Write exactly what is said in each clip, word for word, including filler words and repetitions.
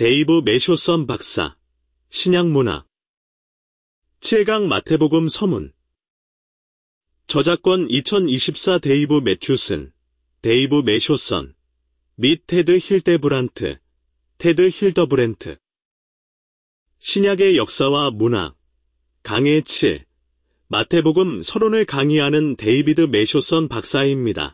데이브 매쇼선 박사, 신약문학. 칠 강 마태복음 서문. 저작권 이천이십사 데이브 매튜슨, 데이브 매쇼선, 및 테드 힐데브란트, 테드 힐더브랜트. 신약의 역사와 문학. 강해 칠. 마태복음 서론을 강의하는 데이비드 매쇼선 박사입니다.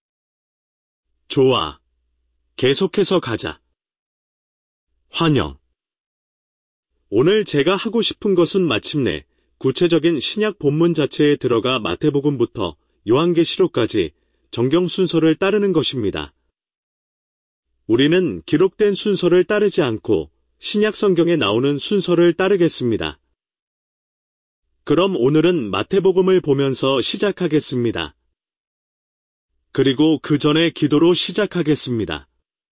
좋아. 계속해서 가자. 환영. 오늘 제가 하고 싶은 것은 마침내 구체적인 신약 본문 자체에 들어가 마태복음부터 요한계시록까지 정경 순서를 따르는 것입니다. 우리는 기록된 순서를 따르지 않고 신약 성경에 나오는 순서를 따르겠습니다. 그럼 오늘은 마태복음을 보면서 시작하겠습니다. 그리고 그 전에 기도로 시작하겠습니다.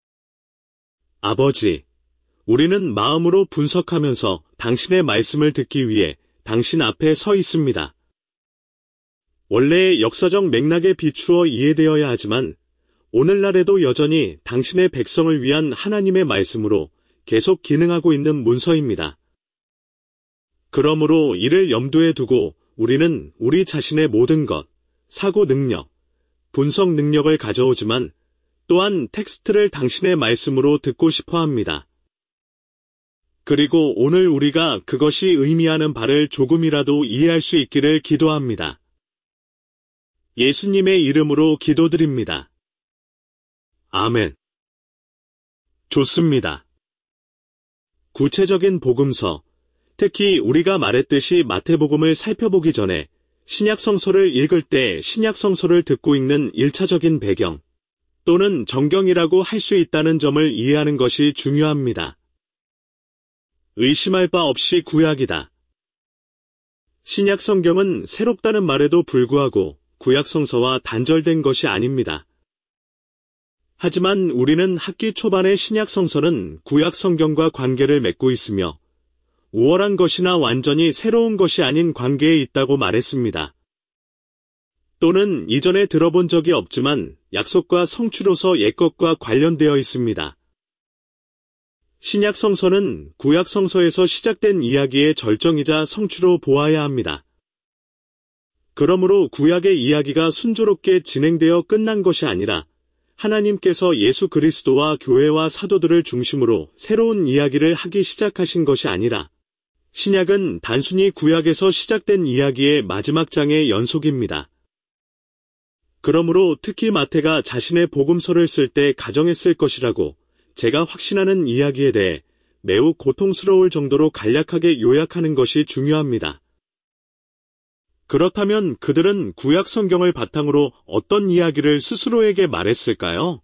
아버지, 우리는 마음으로 분석하면서 당신의 말씀을 듣기 위해 당신 앞에 서 있습니다. 원래의 역사적 맥락에 비추어 이해되어야 하지만 오늘날에도 여전히 당신의 백성을 위한 하나님의 말씀으로 계속 기능하고 있는 문서입니다. 그러므로 이를 염두에 두고 우리는 우리 자신의 모든 것, 사고 능력, 분석 능력을 가져오지만 또한 텍스트를 당신의 말씀으로 듣고 싶어 합니다. 그리고 오늘 우리가 그것이 의미하는 바를 조금이라도 이해할 수 있기를 기도합니다. 예수님의 이름으로 기도드립니다. 아멘. 좋습니다. 구체적인 복음서, 특히 우리가 말했듯이 마태복음을 살펴보기 전에 신약 성서를 읽을 때 신약 성서를 듣고 읽는 일차적인 배경, 또는 정경이라고 할 수 있다는 점을 이해하는 것이 중요합니다. 의심할 바 없이 구약이다. 신약 성경은 새롭다는 말에도 불구하고 구약 성서와 단절된 것이 아닙니다. 하지만 우리는 학기 초반의 신약 성서는 구약 성경과 관계를 맺고 있으며 우월한 것이나 완전히 새로운 것이 아닌 관계에 있다고 말했습니다. 또는 이전에 들어본 적이 없지만 약속과 성취로서 옛것과 관련되어 있습니다. 신약 성서는 구약 성서에서 시작된 이야기의 절정이자 성취로 보아야 합니다. 그러므로 구약의 이야기가 순조롭게 진행되어 끝난 것이 아니라 하나님께서 예수 그리스도와 교회와 사도들을 중심으로 새로운 이야기를 하기 시작하신 것이 아니라 신약은 단순히 구약에서 시작된 이야기의 마지막 장의 연속입니다. 그러므로 특히 마태가 자신의 복음서를 쓸 때 가정했을 것이라고 제가 확신하는 이야기에 대해 매우 고통스러울 정도로 간략하게 요약하는 것이 중요합니다. 그렇다면 그들은 구약 성경을 바탕으로 어떤 이야기를 스스로에게 말했을까요?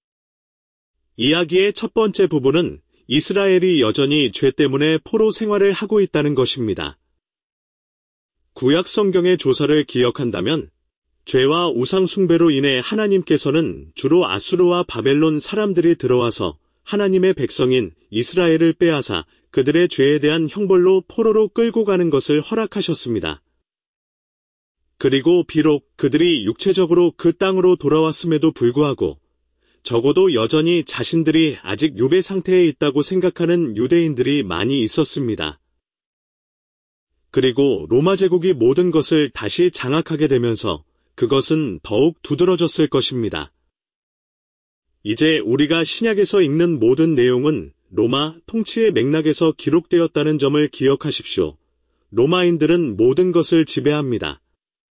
이야기의 첫 번째 부분은 이스라엘이 여전히 죄 때문에 포로 생활을 하고 있다는 것입니다. 구약 성경의 조사를 기억한다면 죄와 우상 숭배로 인해 하나님께서는 주로 아수르와 바벨론 사람들이 들어와서 하나님의 백성인 이스라엘을 빼앗아 그들의 죄에 대한 형벌로 포로로 끌고 가는 것을 허락하셨습니다. 그리고 비록 그들이 육체적으로 그 땅으로 돌아왔음에도 불구하고 적어도 여전히 자신들이 아직 유배 상태에 있다고 생각하는 유대인들이 많이 있었습니다. 그리고 로마 제국이 모든 것을 다시 장악하게 되면서 그것은 더욱 두드러졌을 것입니다. 이제 우리가 신약에서 읽는 모든 내용은 로마 통치의 맥락에서 기록되었다는 점을 기억하십시오. 로마인들은 모든 것을 지배합니다.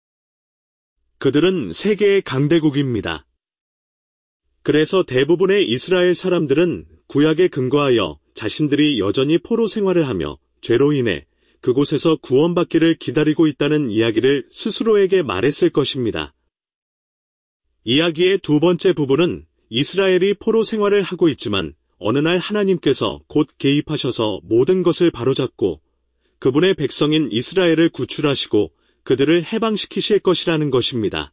그들은 세계의 강대국입니다. 그래서 대부분의 이스라엘 사람들은 구약에 근거하여 자신들이 여전히 포로 생활을 하며 죄로 인해 그곳에서 구원받기를 기다리고 있다는 이야기를 스스로에게 말했을 것입니다. 이야기의 두 번째 부분은 이스라엘이 포로 생활을 하고 있지만 어느 날 하나님께서 곧 개입하셔서 모든 것을 바로잡고 그분의 백성인 이스라엘을 구출하시고 그들을 해방시키실 것이라는 것입니다.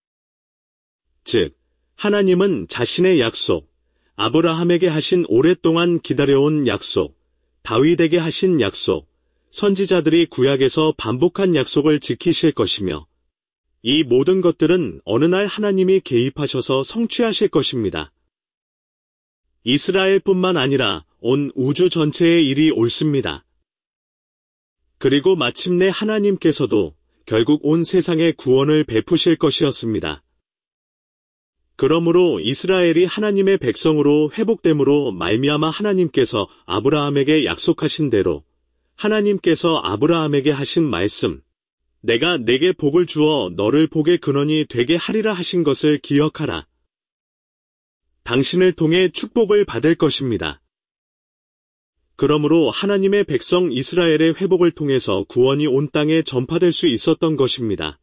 즉, 하나님은 자신의 약속, 아브라함에게 하신 오랫동안 기다려온 약속, 다윗에게 하신 약속, 선지자들이 구약에서 반복한 약속을 지키실 것이며 이 모든 것들은 어느 날 하나님이 개입하셔서 성취하실 것입니다. 이스라엘뿐만 아니라 온 우주 전체의 일이 옳습니다. 그리고 마침내 하나님께서도 결국 온 세상에 구원을 베푸실 것이었습니다. 그러므로 이스라엘이 하나님의 백성으로 회복됨으로 말미암아 하나님께서 아브라함에게 약속하신 대로 하나님께서 아브라함에게 하신 말씀, 내가 내게 복을 주어 너를 복의 근원이 되게 하리라 하신 것을 기억하라. 당신을 통해 축복을 받을 것입니다. 그러므로 하나님의 백성 이스라엘의 회복을 통해서 구원이 온 땅에 전파될 수 있었던 것입니다.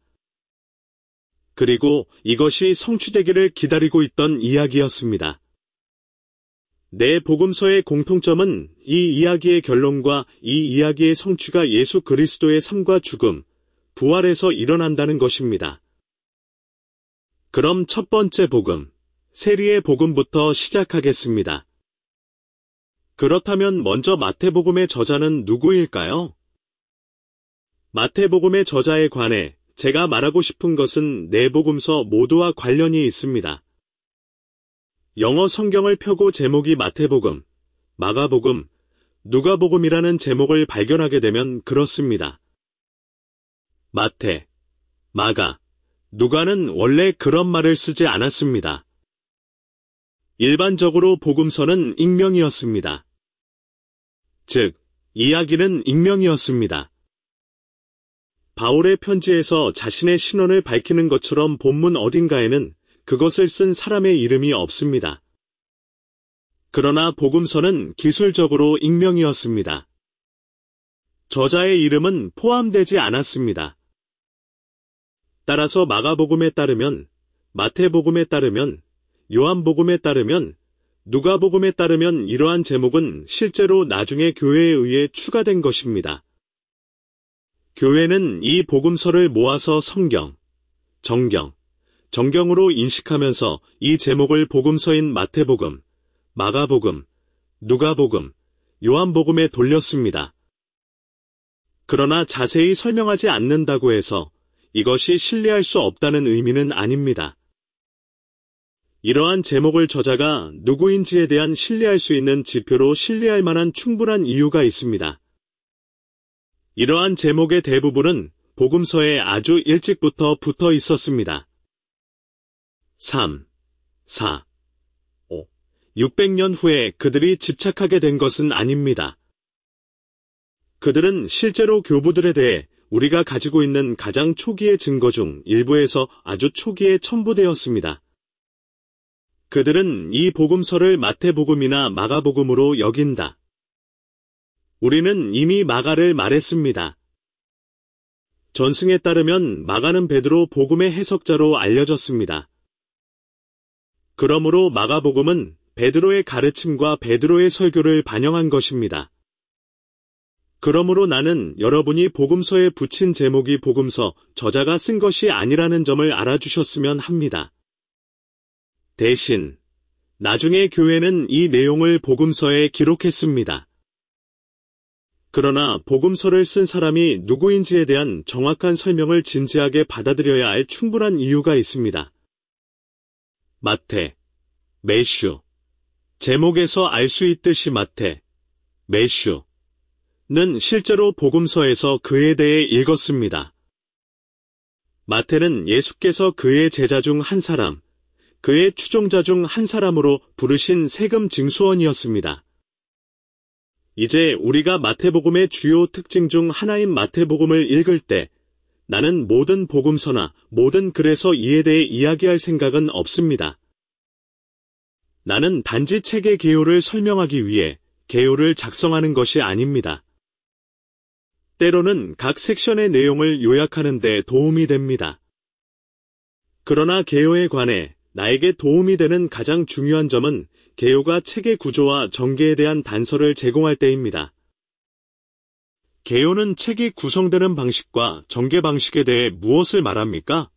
그리고 이것이 성취되기를 기다리고 있던 이야기였습니다. 내 복음서의 공통점은 이 이야기의 결론과 이 이야기의 성취가 예수 그리스도의 삶과 죽음, 부활에서 일어난다는 것입니다. 그럼 첫 번째 복음, 세리의 복음부터 시작하겠습니다. 그렇다면 먼저 마태복음의 저자는 누구일까요? 마태복음의 저자에 관해 제가 말하고 싶은 것은 네 복음서 모두와 관련이 있습니다. 영어 성경을 펴고 제목이 마태복음, 마가복음, 누가복음이라는 제목을 발견하게 되면 그렇습니다. 마태, 마가, 누가는 원래 그런 말을 쓰지 않았습니다. 일반적으로 복음서는 익명이었습니다. 즉, 이야기는 익명이었습니다. 바울의 편지에서 자신의 신원을 밝히는 것처럼 본문 어딘가에는 그것을 쓴 사람의 이름이 없습니다. 그러나 복음서는 기술적으로 익명이었습니다. 저자의 이름은 포함되지 않았습니다. 따라서 마가복음에 따르면, 마태복음에 따르면, 요한복음에 따르면, 누가복음에 따르면 이러한 제목은 실제로 나중에 교회에 의해 추가된 것입니다. 교회는 이 복음서를 모아서 성경, 정경, 정경으로 인식하면서 이 제목을 복음서인 마태복음, 마가복음, 누가복음, 요한복음에 돌렸습니다. 그러나 자세히 설명하지 않는다고 해서 이것이 신뢰할 수 없다는 의미는 아닙니다. 이러한 제목을 저자가 누구인지에 대한 신뢰할 수 있는 지표로 신뢰할 만한 충분한 이유가 있습니다. 이러한 제목의 대부분은 복음서에 아주 일찍부터 붙어 있었습니다. 삼, 사, 오, 육백 년 후에 그들이 집착하게 된 것은 아닙니다. 그들은 실제로 교부들에 대해 우리가 가지고 있는 가장 초기의 증거 중 일부에서 아주 초기에 첨부되었습니다. 그들은 이 복음서를 마태복음이나 마가복음으로 여긴다. 우리는 이미 마가를 말했습니다. 전승에 따르면 마가는 베드로 복음의 해석자로 알려졌습니다. 그러므로 마가복음은 베드로의 가르침과 베드로의 설교를 반영한 것입니다. 그러므로 나는 여러분이 복음서에 붙인 제목이 복음서 저자가 쓴 것이 아니라는 점을 알아주셨으면 합니다. 대신 나중에 교회는 이 내용을 복음서에 기록했습니다. 그러나 복음서를 쓴 사람이 누구인지에 대한 정확한 설명을 진지하게 받아들여야 할 충분한 이유가 있습니다. 마태, 매슈, 제목에서 알 수 있듯이 마태, 매슈는 실제로 복음서에서 그에 대해 읽었습니다. 마태는 예수께서 그의 제자 중 한 사람, 그의 추종자 중 한 사람으로 부르신 세금 징수원이었습니다. 이제 우리가 마태복음의 주요 특징 중 하나인 마태복음을 읽을 때 나는 모든 복음서나 모든 글에서 이에 대해 이야기할 생각은 없습니다. 나는 단지 책의 개요를 설명하기 위해 개요를 작성하는 것이 아닙니다. 때로는 각 섹션의 내용을 요약하는 데 도움이 됩니다. 그러나 개요에 관해 나에게 도움이 되는 가장 중요한 점은 개요가 책의 구조와 전개에 대한 단서를 제공할 때입니다. 개요는 책이 구성되는 방식과 전개 방식에 대해 무엇을 말합니까?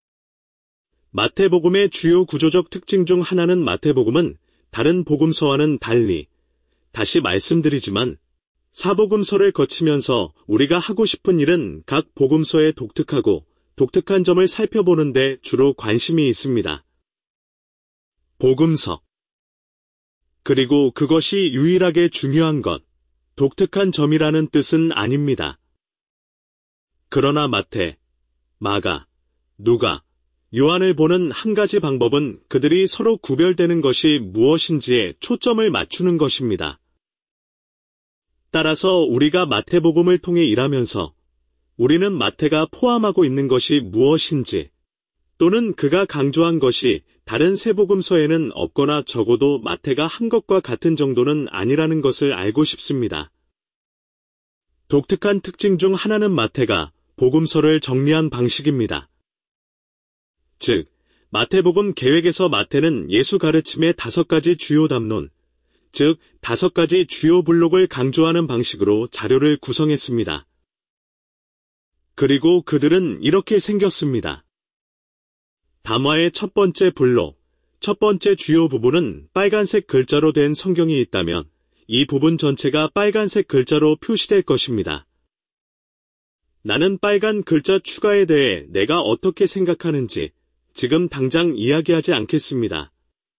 마태복음의 주요 구조적 특징 중 하나는 마태복음은 다른 복음서와는 달리, 다시 말씀드리지만 사복음서를 거치면서 우리가 하고 싶은 일은 각 복음서의 독특하고 독특한 점을 살펴보는 데 주로 관심이 있습니다. 복음서. 그리고 그것이 유일하게 중요한 것, 독특한 점이라는 뜻은 아닙니다. 그러나 마태, 마가, 누가, 요한을 보는 한 가지 방법은 그들이 서로 구별되는 것이 무엇인지에 초점을 맞추는 것입니다. 따라서 우리가 마태복음을 통해 일하면서 우리는 마태가 포함하고 있는 것이 무엇인지, 또는 그가 강조한 것이 다른 세 복음서에는 없거나 적어도 마태가 한 것과 같은 정도는 아니라는 것을 알고 싶습니다. 독특한 특징 중 하나는 마태가 복음서를 정리한 방식입니다. 즉, 마태복음 계획에서 마태는 예수 가르침의 다섯 가지 주요 담론, 즉 다섯 가지 주요 블록을 강조하는 방식으로 자료를 구성했습니다. 그리고 그들은 이렇게 생겼습니다. 담화의 첫 번째 블록, 첫 번째 주요 부분은 빨간색 글자로 된 성경이 있다면 이 부분 전체가 빨간색 글자로 표시될 것입니다. 나는 빨간 글자 추가에 대해 내가 어떻게 생각하는지 지금 당장 이야기하지 않겠습니다.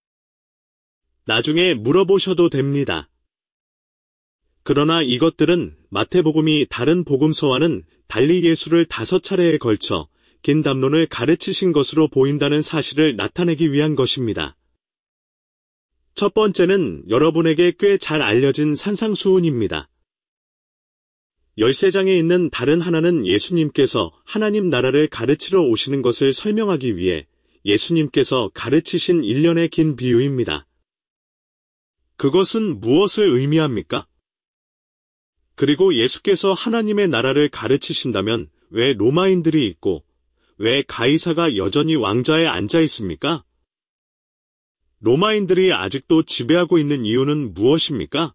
나중에 물어보셔도 됩니다. 그러나 이것들은 마태복음이 다른 복음서와는 달리 예수를 다섯 차례에 걸쳐 긴 담론을 가르치신 것으로 보인다는 사실을 나타내기 위한 것입니다. 첫 번째는 여러분에게 꽤 잘 알려진 산상수훈입니다. 열세 장에 있는 다른 하나는 예수님께서 하나님 나라를 가르치러 오시는 것을 설명하기 위해 예수님께서 가르치신 일련의 긴 비유입니다. 그것은 무엇을 의미합니까? 그리고 예수께서 하나님의 나라를 가르치신다면 왜 로마인들이 있고 왜 가이사가 여전히 왕좌에 앉아 있습니까? 로마인들이 아직도 지배하고 있는 이유는 무엇입니까?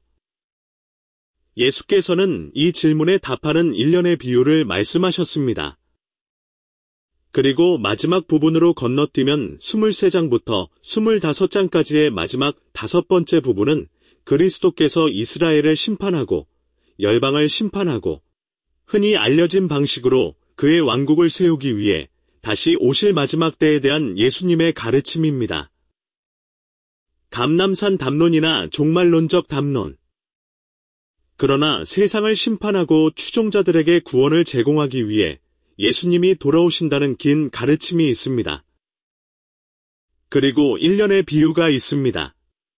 예수께서는 이 질문에 답하는 일련의 비유를 말씀하셨습니다. 그리고 마지막 부분으로 건너뛰면 이십삼 장부터 이십오 장까지의 마지막 다섯 번째 부분은 그리스도께서 이스라엘을 심판하고 열방을 심판하고 흔히 알려진 방식으로 그의 왕국을 세우기 위해 다시 오실 마지막 때에 대한 예수님의 가르침입니다. 감람산 담론이나 종말론적 담론. 그러나 세상을 심판하고 추종자들에게 구원을 제공하기 위해 예수님이 돌아오신다는 긴 가르침이 있습니다. 그리고 일련의 비유가 있습니다.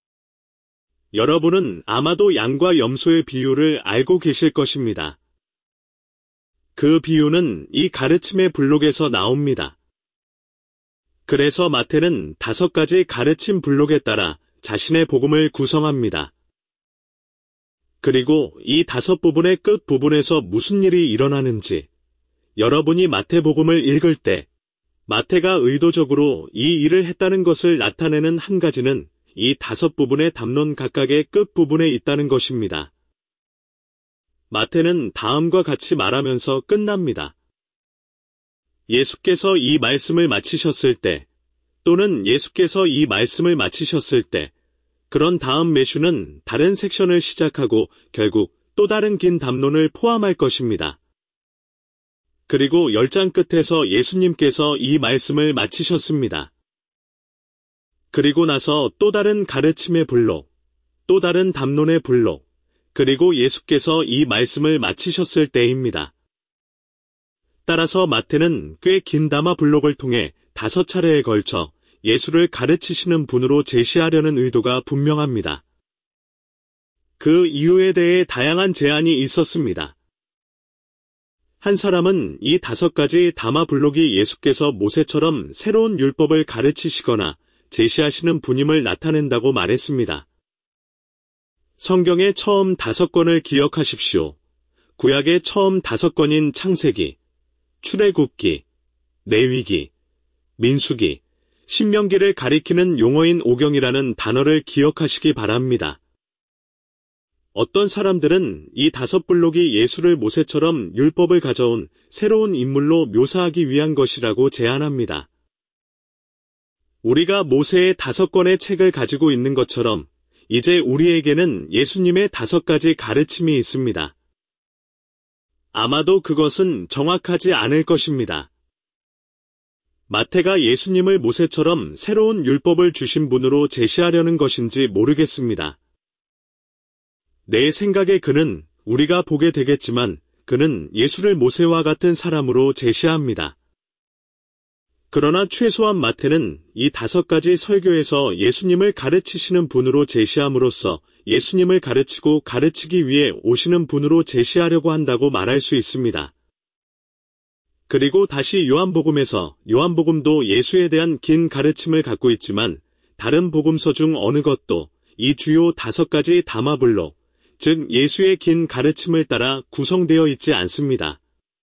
여러분은 아마도 양과 염소의 비유를 알고 계실 것입니다. 그 비유는 이 가르침의 블록에서 나옵니다. 그래서 마태는 다섯 가지 가르침 블록에 따라 자신의 복음을 구성합니다. 그리고 이 다섯 부분의 끝 부분에서 무슨 일이 일어나는지 여러분이 마태복음을 읽을 때 마태가 의도적으로 이 일을 했다는 것을 나타내는 한 가지는 이 다섯 부분의 담론 각각의 끝 부분에 있다는 것입니다. 마태는 다음과 같이 말하면서 끝납니다. 예수께서 이 말씀을 마치셨을 때, 또는 예수께서 이 말씀을 마치셨을 때, 그런 다음 매슈는 다른 섹션을 시작하고 결국 또 다른 긴 담론을 포함할 것입니다. 그리고 열 장 끝에서 예수님께서 이 말씀을 마치셨습니다. 그리고 나서 또 다른 가르침의 블록, 또 다른 담론의 블록, 그리고 예수께서 이 말씀을 마치셨을 때입니다. 따라서 마태는 꽤 긴 담화 블록을 통해 다섯 차례에 걸쳐 예수를 가르치시는 분으로 제시하려는 의도가 분명합니다. 그 이유에 대해 다양한 제안이 있었습니다. 한 사람은 이 다섯 가지 담화 블록이 예수께서 모세처럼 새로운 율법을 가르치시거나 제시하시는 분임을 나타낸다고 말했습니다. 성경의 처음 다섯 권을 기억하십시오. 구약의 처음 다섯 권인 창세기, 출애굽기, 레위기, 민수기, 신명기를 가리키는 용어인 오경이라는 단어를 기억하시기 바랍니다. 어떤 사람들은 이 다섯 블록이 예수를 모세처럼 율법을 가져온 새로운 인물로 묘사하기 위한 것이라고 제안합니다. 우리가 모세의 다섯 권의 책을 가지고 있는 것처럼 이제 우리에게는 예수님의 다섯 가지 가르침이 있습니다. 아마도 그것은 정확하지 않을 것입니다. 마태가 예수님을 모세처럼 새로운 율법을 주신 분으로 제시하려는 것인지 모르겠습니다. 내 생각에 그는 우리가 보게 되겠지만 그는 예수를 모세와 같은 사람으로 제시합니다. 그러나 최소한 마태는 이 다섯 가지 설교에서 예수님을 가르치시는 분으로 제시함으로써 예수님을 가르치고 가르치기 위해 오시는 분으로 제시하려고 한다고 말할 수 있습니다. 그리고 다시 요한복음에서 요한복음도 예수에 대한 긴 가르침을 갖고 있지만 다른 복음서 중 어느 것도 이 주요 다섯 가지 담화불로, 즉 예수의 긴 가르침을 따라 구성되어 있지 않습니다.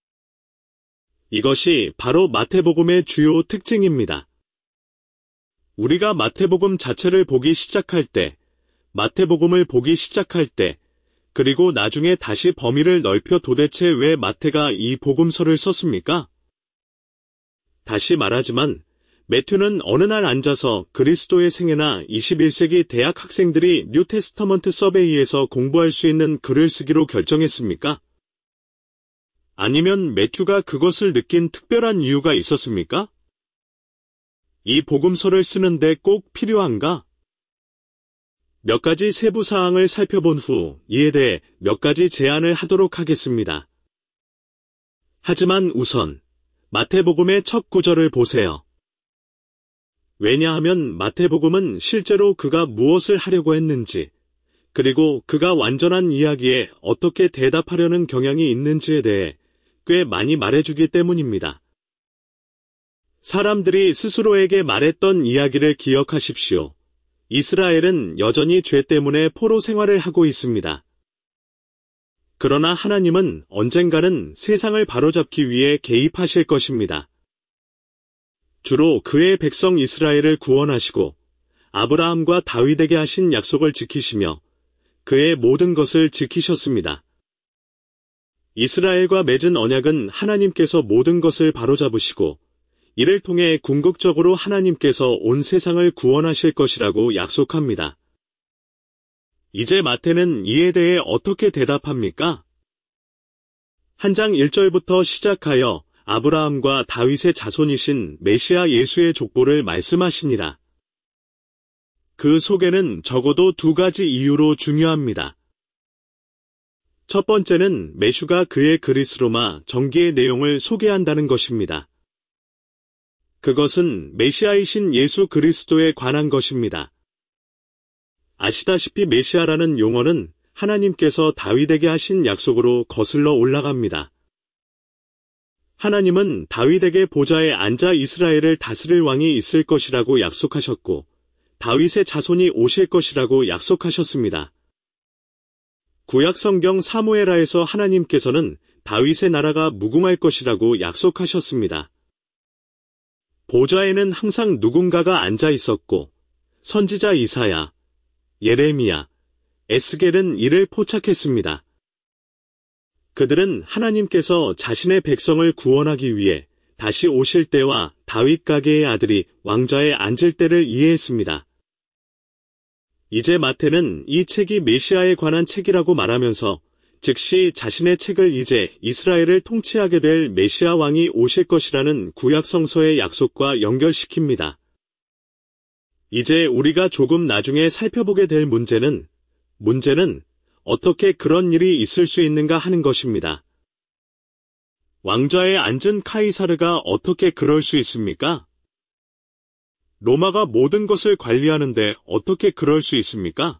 이것이 바로 마태복음의 주요 특징입니다. 우리가 마태복음 자체를 보기 시작할 때, 마태복음을 보기 시작할 때, 그리고 나중에 다시 범위를 넓혀 도대체 왜 마태가 이 복음서를 썼습니까? 다시 말하지만 매튜는 어느 날 앉아서 그리스도의 생애나 이십일 세기 대학 학생들이 뉴테스터먼트 서베이에서 공부할 수 있는 글을 쓰기로 결정했습니까? 아니면 매튜가 그것을 느낀 특별한 이유가 있었습니까? 이 복음서를 쓰는데 꼭 필요한가? 몇 가지 세부 사항을 살펴본 후 이에 대해 몇 가지 제안을 하도록 하겠습니다. 하지만 우선 마태복음의 첫 구절을 보세요. 왜냐하면 마태복음은 실제로 그가 무엇을 하려고 했는지, 그리고 그가 완전한 이야기에 어떻게 대답하려는 경향이 있는지에 대해 꽤 많이 말해주기 때문입니다. 사람들이 스스로에게 말했던 이야기를 기억하십시오. 이스라엘은 여전히 죄 때문에 포로 생활을 하고 있습니다. 그러나 하나님은 언젠가는 세상을 바로잡기 위해 개입하실 것입니다. 주로 그의 백성 이스라엘을 구원하시고 아브라함과 다윗에게 하신 약속을 지키시며 그의 모든 것을 지키셨습니다. 이스라엘과 맺은 언약은 하나님께서 모든 것을 바로잡으시고 이를 통해 궁극적으로 하나님께서 온 세상을 구원하실 것이라고 약속합니다. 이제 마태는 이에 대해 어떻게 대답합니까? 한 장 일 절부터 시작하여 아브라함과 다윗의 자손이신 메시아 예수의 족보를 말씀하시니라. 그 소개는 적어도 두 가지 이유로 중요합니다. 첫 번째는 메슈가 그의 그리스로마 전기의 내용을 소개한다는 것입니다. 그것은 메시아이신 예수 그리스도에 관한 것입니다. 아시다시피 메시아라는 용어는 하나님께서 다윗에게 하신 약속으로 거슬러 올라갑니다. 하나님은 다윗에게 보좌에 앉아 이스라엘을 다스릴 왕이 있을 것이라고 약속하셨고 다윗의 자손이 오실 것이라고 약속하셨습니다. 구약 성경 사무엘하에서 하나님께서는 다윗의 나라가 무궁할 것이라고 약속하셨습니다. 보좌에는 항상 누군가가 앉아 있었고 선지자 이사야, 예레미야, 에스겔은 이를 포착했습니다. 그들은 하나님께서 자신의 백성을 구원하기 위해 다시 오실 때와 다윗 가게의 아들이 왕좌에 앉을 때를 이해했습니다. 이제 마태는 이 책이 메시아에 관한 책이라고 말하면서 즉시 자신의 책을 이제 이스라엘을 통치하게 될 메시아 왕이 오실 것이라는 구약 성서의 약속과 연결시킵니다. 이제 우리가 조금 나중에 살펴보게 될 문제는 문제는 어떻게 그런 일이 있을 수 있는가 하는 것입니다. 왕좌에 앉은 카이사르가 어떻게 그럴 수 있습니까? 로마가 모든 것을 관리하는데 어떻게 그럴 수 있습니까?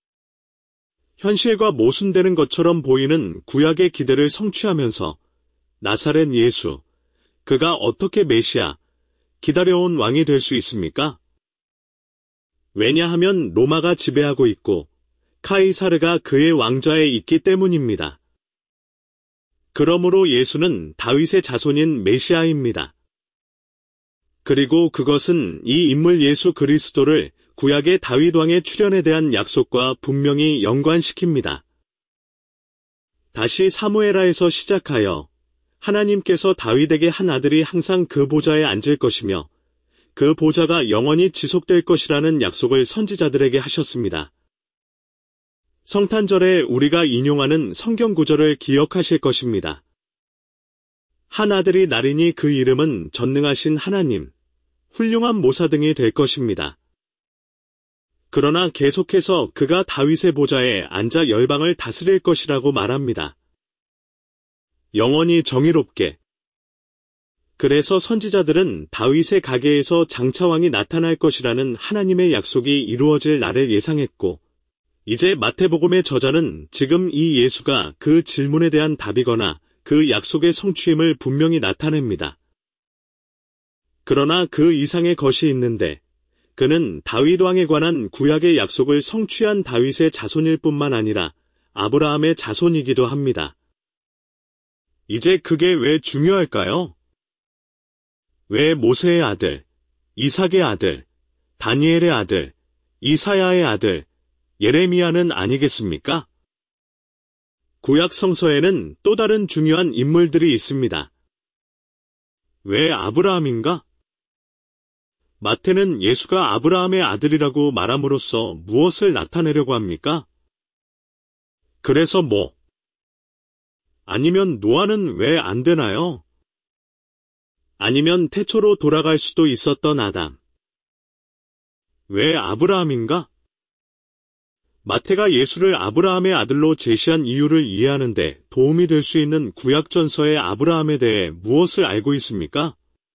현실과 모순되는 것처럼 보이는 구약의 기대를 성취하면서 나사렛 예수, 그가 어떻게 메시아, 기다려온 왕이 될 수 있습니까? 왜냐하면 로마가 지배하고 있고 카이사르가 그의 왕좌에 있기 때문입니다. 그러므로 예수는 다윗의 자손인 메시아입니다. 그리고 그것은 이 인물 예수 그리스도를 구약의 다윗 왕의 출현에 대한 약속과 분명히 연관시킵니다. 다시 사무엘하에서 시작하여 하나님께서 다윗에게 한 아들이 항상 그 보좌에 앉을 것이며 그 보좌가 영원히 지속될 것이라는 약속을 선지자들에게 하셨습니다. 성탄절에 우리가 인용하는 성경 구절을 기억하실 것입니다. 한 아들이 나리니 그 이름은 전능하신 하나님, 훌륭한 모사 등이 될 것입니다. 그러나 계속해서 그가 다윗의 보좌에 앉아 열방을 다스릴 것이라고 말합니다. 영원히 정의롭게. 그래서 선지자들은 다윗의 가계에서 장차왕이 나타날 것이라는 하나님의 약속이 이루어질 날을 예상했고, 이제 마태복음의 저자는 지금 이 예수가 그 질문에 대한 답이거나 그 약속의 성취임을 분명히 나타냅니다. 그러나 그 이상의 것이 있는데, 그는 다윗 왕에 관한 구약의 약속을 성취한 다윗의 자손일 뿐만 아니라 아브라함의 자손이기도 합니다. 이제 그게 왜 중요할까요? 왜 모세의 아들, 이삭의 아들, 다니엘의 아들, 이사야의 아들, 예레미야는 아니겠습니까? 구약 성서에는 또 다른 중요한 인물들이 있습니다. 왜 아브라함인가? 마태는 예수가 아브라함의 아들이라고 말함으로써 무엇을 나타내려고 합니까? 그래서 뭐? 아니면 노아는 왜 안 되나요? 아니면 태초로 돌아갈 수도 있었던 아담. 왜 아브라함인가? 마태가 예수를 아브라함의 아들로 제시한 이유를 이해하는데 도움이 될 수 있는 구약전서의 아브라함에 대해 무엇을 알고 있습니까?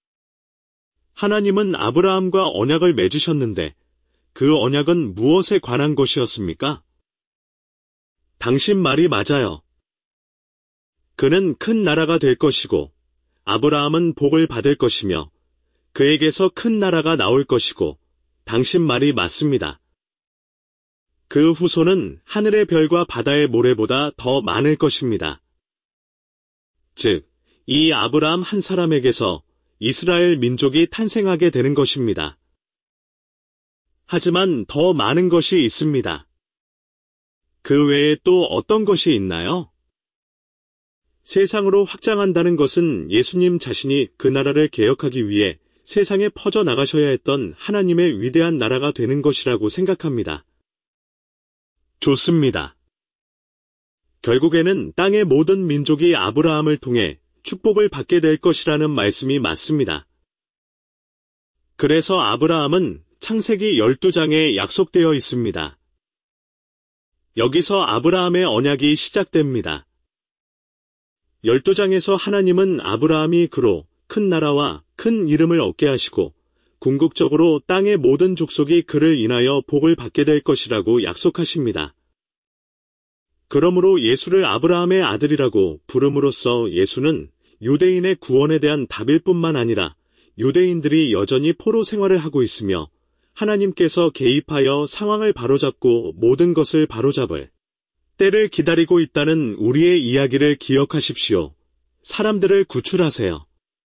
하나님은 아브라함과 언약을 맺으셨는데 그 언약은 무엇에 관한 것이었습니까? 당신 말이 맞아요. 그는 큰 나라가 될 것이고 아브라함은 복을 받을 것이며 그에게서 큰 나라가 나올 것이고 당신 말이 맞습니다. 그 후손은 하늘의 별과 바다의 모래보다 더 많을 것입니다. 즉, 이 아브라함 한 사람에게서 이스라엘 민족이 탄생하게 되는 것입니다. 하지만 더 많은 것이 있습니다. 그 외에 또 어떤 것이 있나요? 세상으로 확장한다는 것은 예수님 자신이 그 나라를 개혁하기 위해 세상에 퍼져나가셔야 했던 하나님의 위대한 나라가 되는 것이라고 생각합니다. 좋습니다. 결국에는 땅의 모든 민족이 아브라함을 통해 축복을 받게 될 것이라는 말씀이 맞습니다. 그래서 아브라함은 창세기 열두 장에 약속되어 있습니다. 여기서 아브라함의 언약이 시작됩니다. 열두 장에서 하나님은 아브라함이 그로 큰 나라와 큰 이름을 얻게 하시고 궁극적으로 땅의 모든 족속이 그를 인하여 복을 받게 될 것이라고 약속하십니다. 그러므로 예수를 아브라함의 아들이라고 부름으로써 예수는 유대인의 구원에 대한 답일 뿐만 아니라 유대인들이 여전히 포로 생활을 하고 있으며 하나님께서 개입하여 상황을 바로잡고 모든 것을 바로잡을 때를 기다리고 있다는 우리의 이야기를 기억하십시오. 사람들을 구출하세요.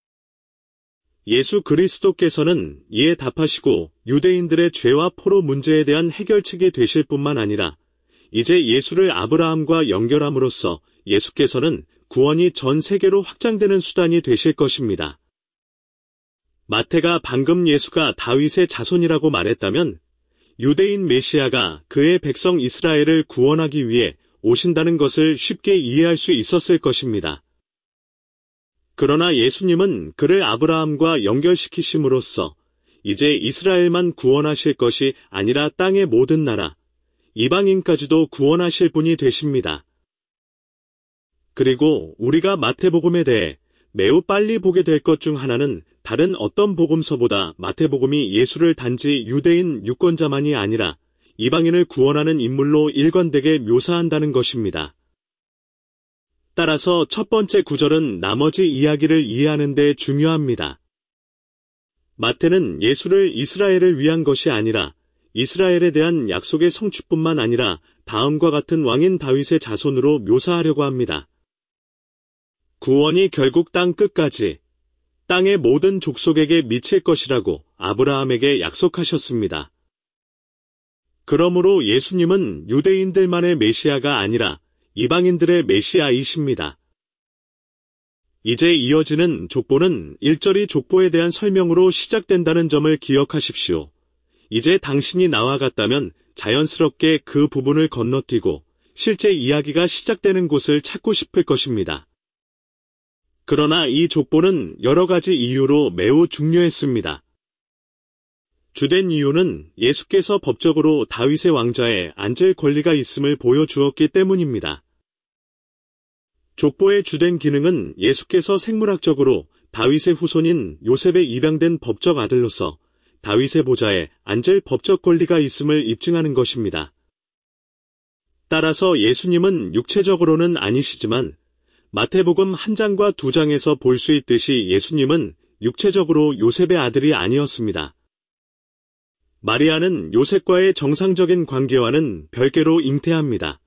예수 그리스도께서는 이에 답하시고 유대인들의 죄와 포로 문제에 대한 해결책이 되실 뿐만 아니라 이제 예수를 아브라함과 연결함으로써 예수께서는 구원이 전 세계로 확장되는 수단이 되실 것입니다. 마태가 방금 예수가 다윗의 자손이라고 말했다면 유대인 메시아가 그의 백성 이스라엘을 구원하기 위해 오신다는 것을 쉽게 이해할 수 있었을 것입니다. 그러나 예수님은 그를 아브라함과 연결시키심으로써 이제 이스라엘만 구원하실 것이 아니라 땅의 모든 나라, 이방인까지도 구원하실 분이 되십니다. 그리고 우리가 마태복음에 대해 매우 빨리 보게 될 것 중 하나는 다른 어떤 복음서보다 마태복음이 예수를 단지 유대인 유권자만이 아니라 이방인을 구원하는 인물로 일관되게 묘사한다는 것입니다. 따라서 첫 번째 구절은 나머지 이야기를 이해하는 데 중요합니다. 마태는 예수를 이스라엘을 위한 것이 아니라 이스라엘에 대한 약속의 성취뿐만 아니라 다음과 같은 왕인 다윗의 자손으로 묘사하려고 합니다. 구원이 결국 땅 끝까지 땅의 모든 족속에게 미칠 것이라고 아브라함에게 약속하셨습니다. 그러므로 예수님은 유대인들만의 메시아가 아니라 이방인들의 메시아이십니다. 이제 이어지는 족보는 일절이 족보에 대한 설명으로 시작된다는 점을 기억하십시오. 이제 당신이 나와 같다면 자연스럽게 그 부분을 건너뛰고 실제 이야기가 시작되는 곳을 찾고 싶을 것입니다. 그러나 이 족보는 여러 가지 이유로 매우 중요했습니다. 주된 이유는 예수께서 법적으로 다윗의 왕좌에 앉을 권리가 있음을 보여주었기 때문입니다. 족보의 주된 기능은 예수께서 생물학적으로 다윗의 후손인 요셉의 입양된 법적 아들로서 다윗의 보좌에 앉을 법적 권리가 있음을 입증하는 것입니다. 따라서 예수님은 육체적으로는 아니시지만 마태복음 한 장과 두 장에서 볼 수 있듯이 예수님은 육체적으로 요셉의 아들이 아니었습니다. 마리아는 요셉과의 정상적인 관계와는 별개로 잉태합니다.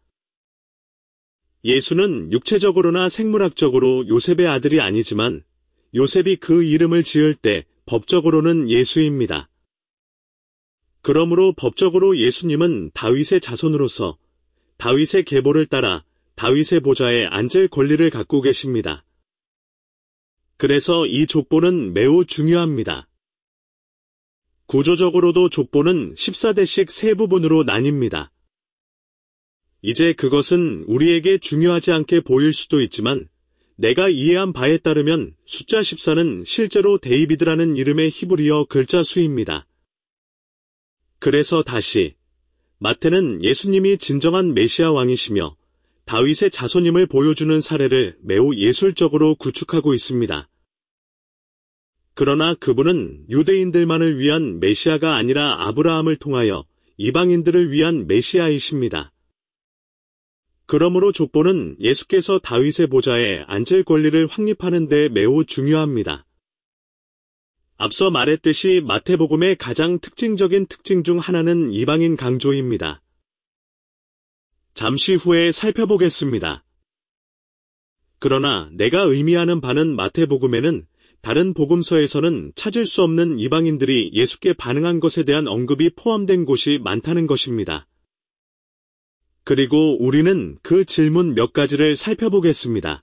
예수는 육체적으로나 생물학적으로 요셉의 아들이 아니지만 요셉이 그 이름을 지을 때 법적으로는 예수입니다. 그러므로 법적으로 예수님은 다윗의 자손으로서 다윗의 계보를 따라 다윗의 보좌에 앉을 권리를 갖고 계십니다. 그래서 이 족보는 매우 중요합니다. 구조적으로도 족보는 십사 대씩 세 부분으로 나뉩니다. 이제 그것은 우리에게 중요하지 않게 보일 수도 있지만 내가 이해한 바에 따르면 숫자 십사는 실제로 데이비드라는 이름의 히브리어 글자 수입니다. 그래서 다시 마태는 예수님이 진정한 메시아 왕이시며 다윗의 자손임을 보여주는 사례를 매우 예술적으로 구축하고 있습니다. 그러나 그분은 유대인들만을 위한 메시아가 아니라 아브라함을 통하여 이방인들을 위한 메시아이십니다. 그러므로 족보는 예수께서 다윗의 보좌에 앉을 권리를 확립하는 데 매우 중요합니다. 앞서 말했듯이 마태복음의 가장 특징적인 특징 중 하나는 이방인 강조입니다. 잠시 후에 살펴보겠습니다. 그러나 내가 의미하는 바는 마태복음에는 다른 복음서에서는 찾을 수 없는 이방인들이 예수께 반응한 것에 대한 언급이 포함된 곳이 많다는 것입니다. 그리고 우리는 그 질문 몇 가지를 살펴보겠습니다.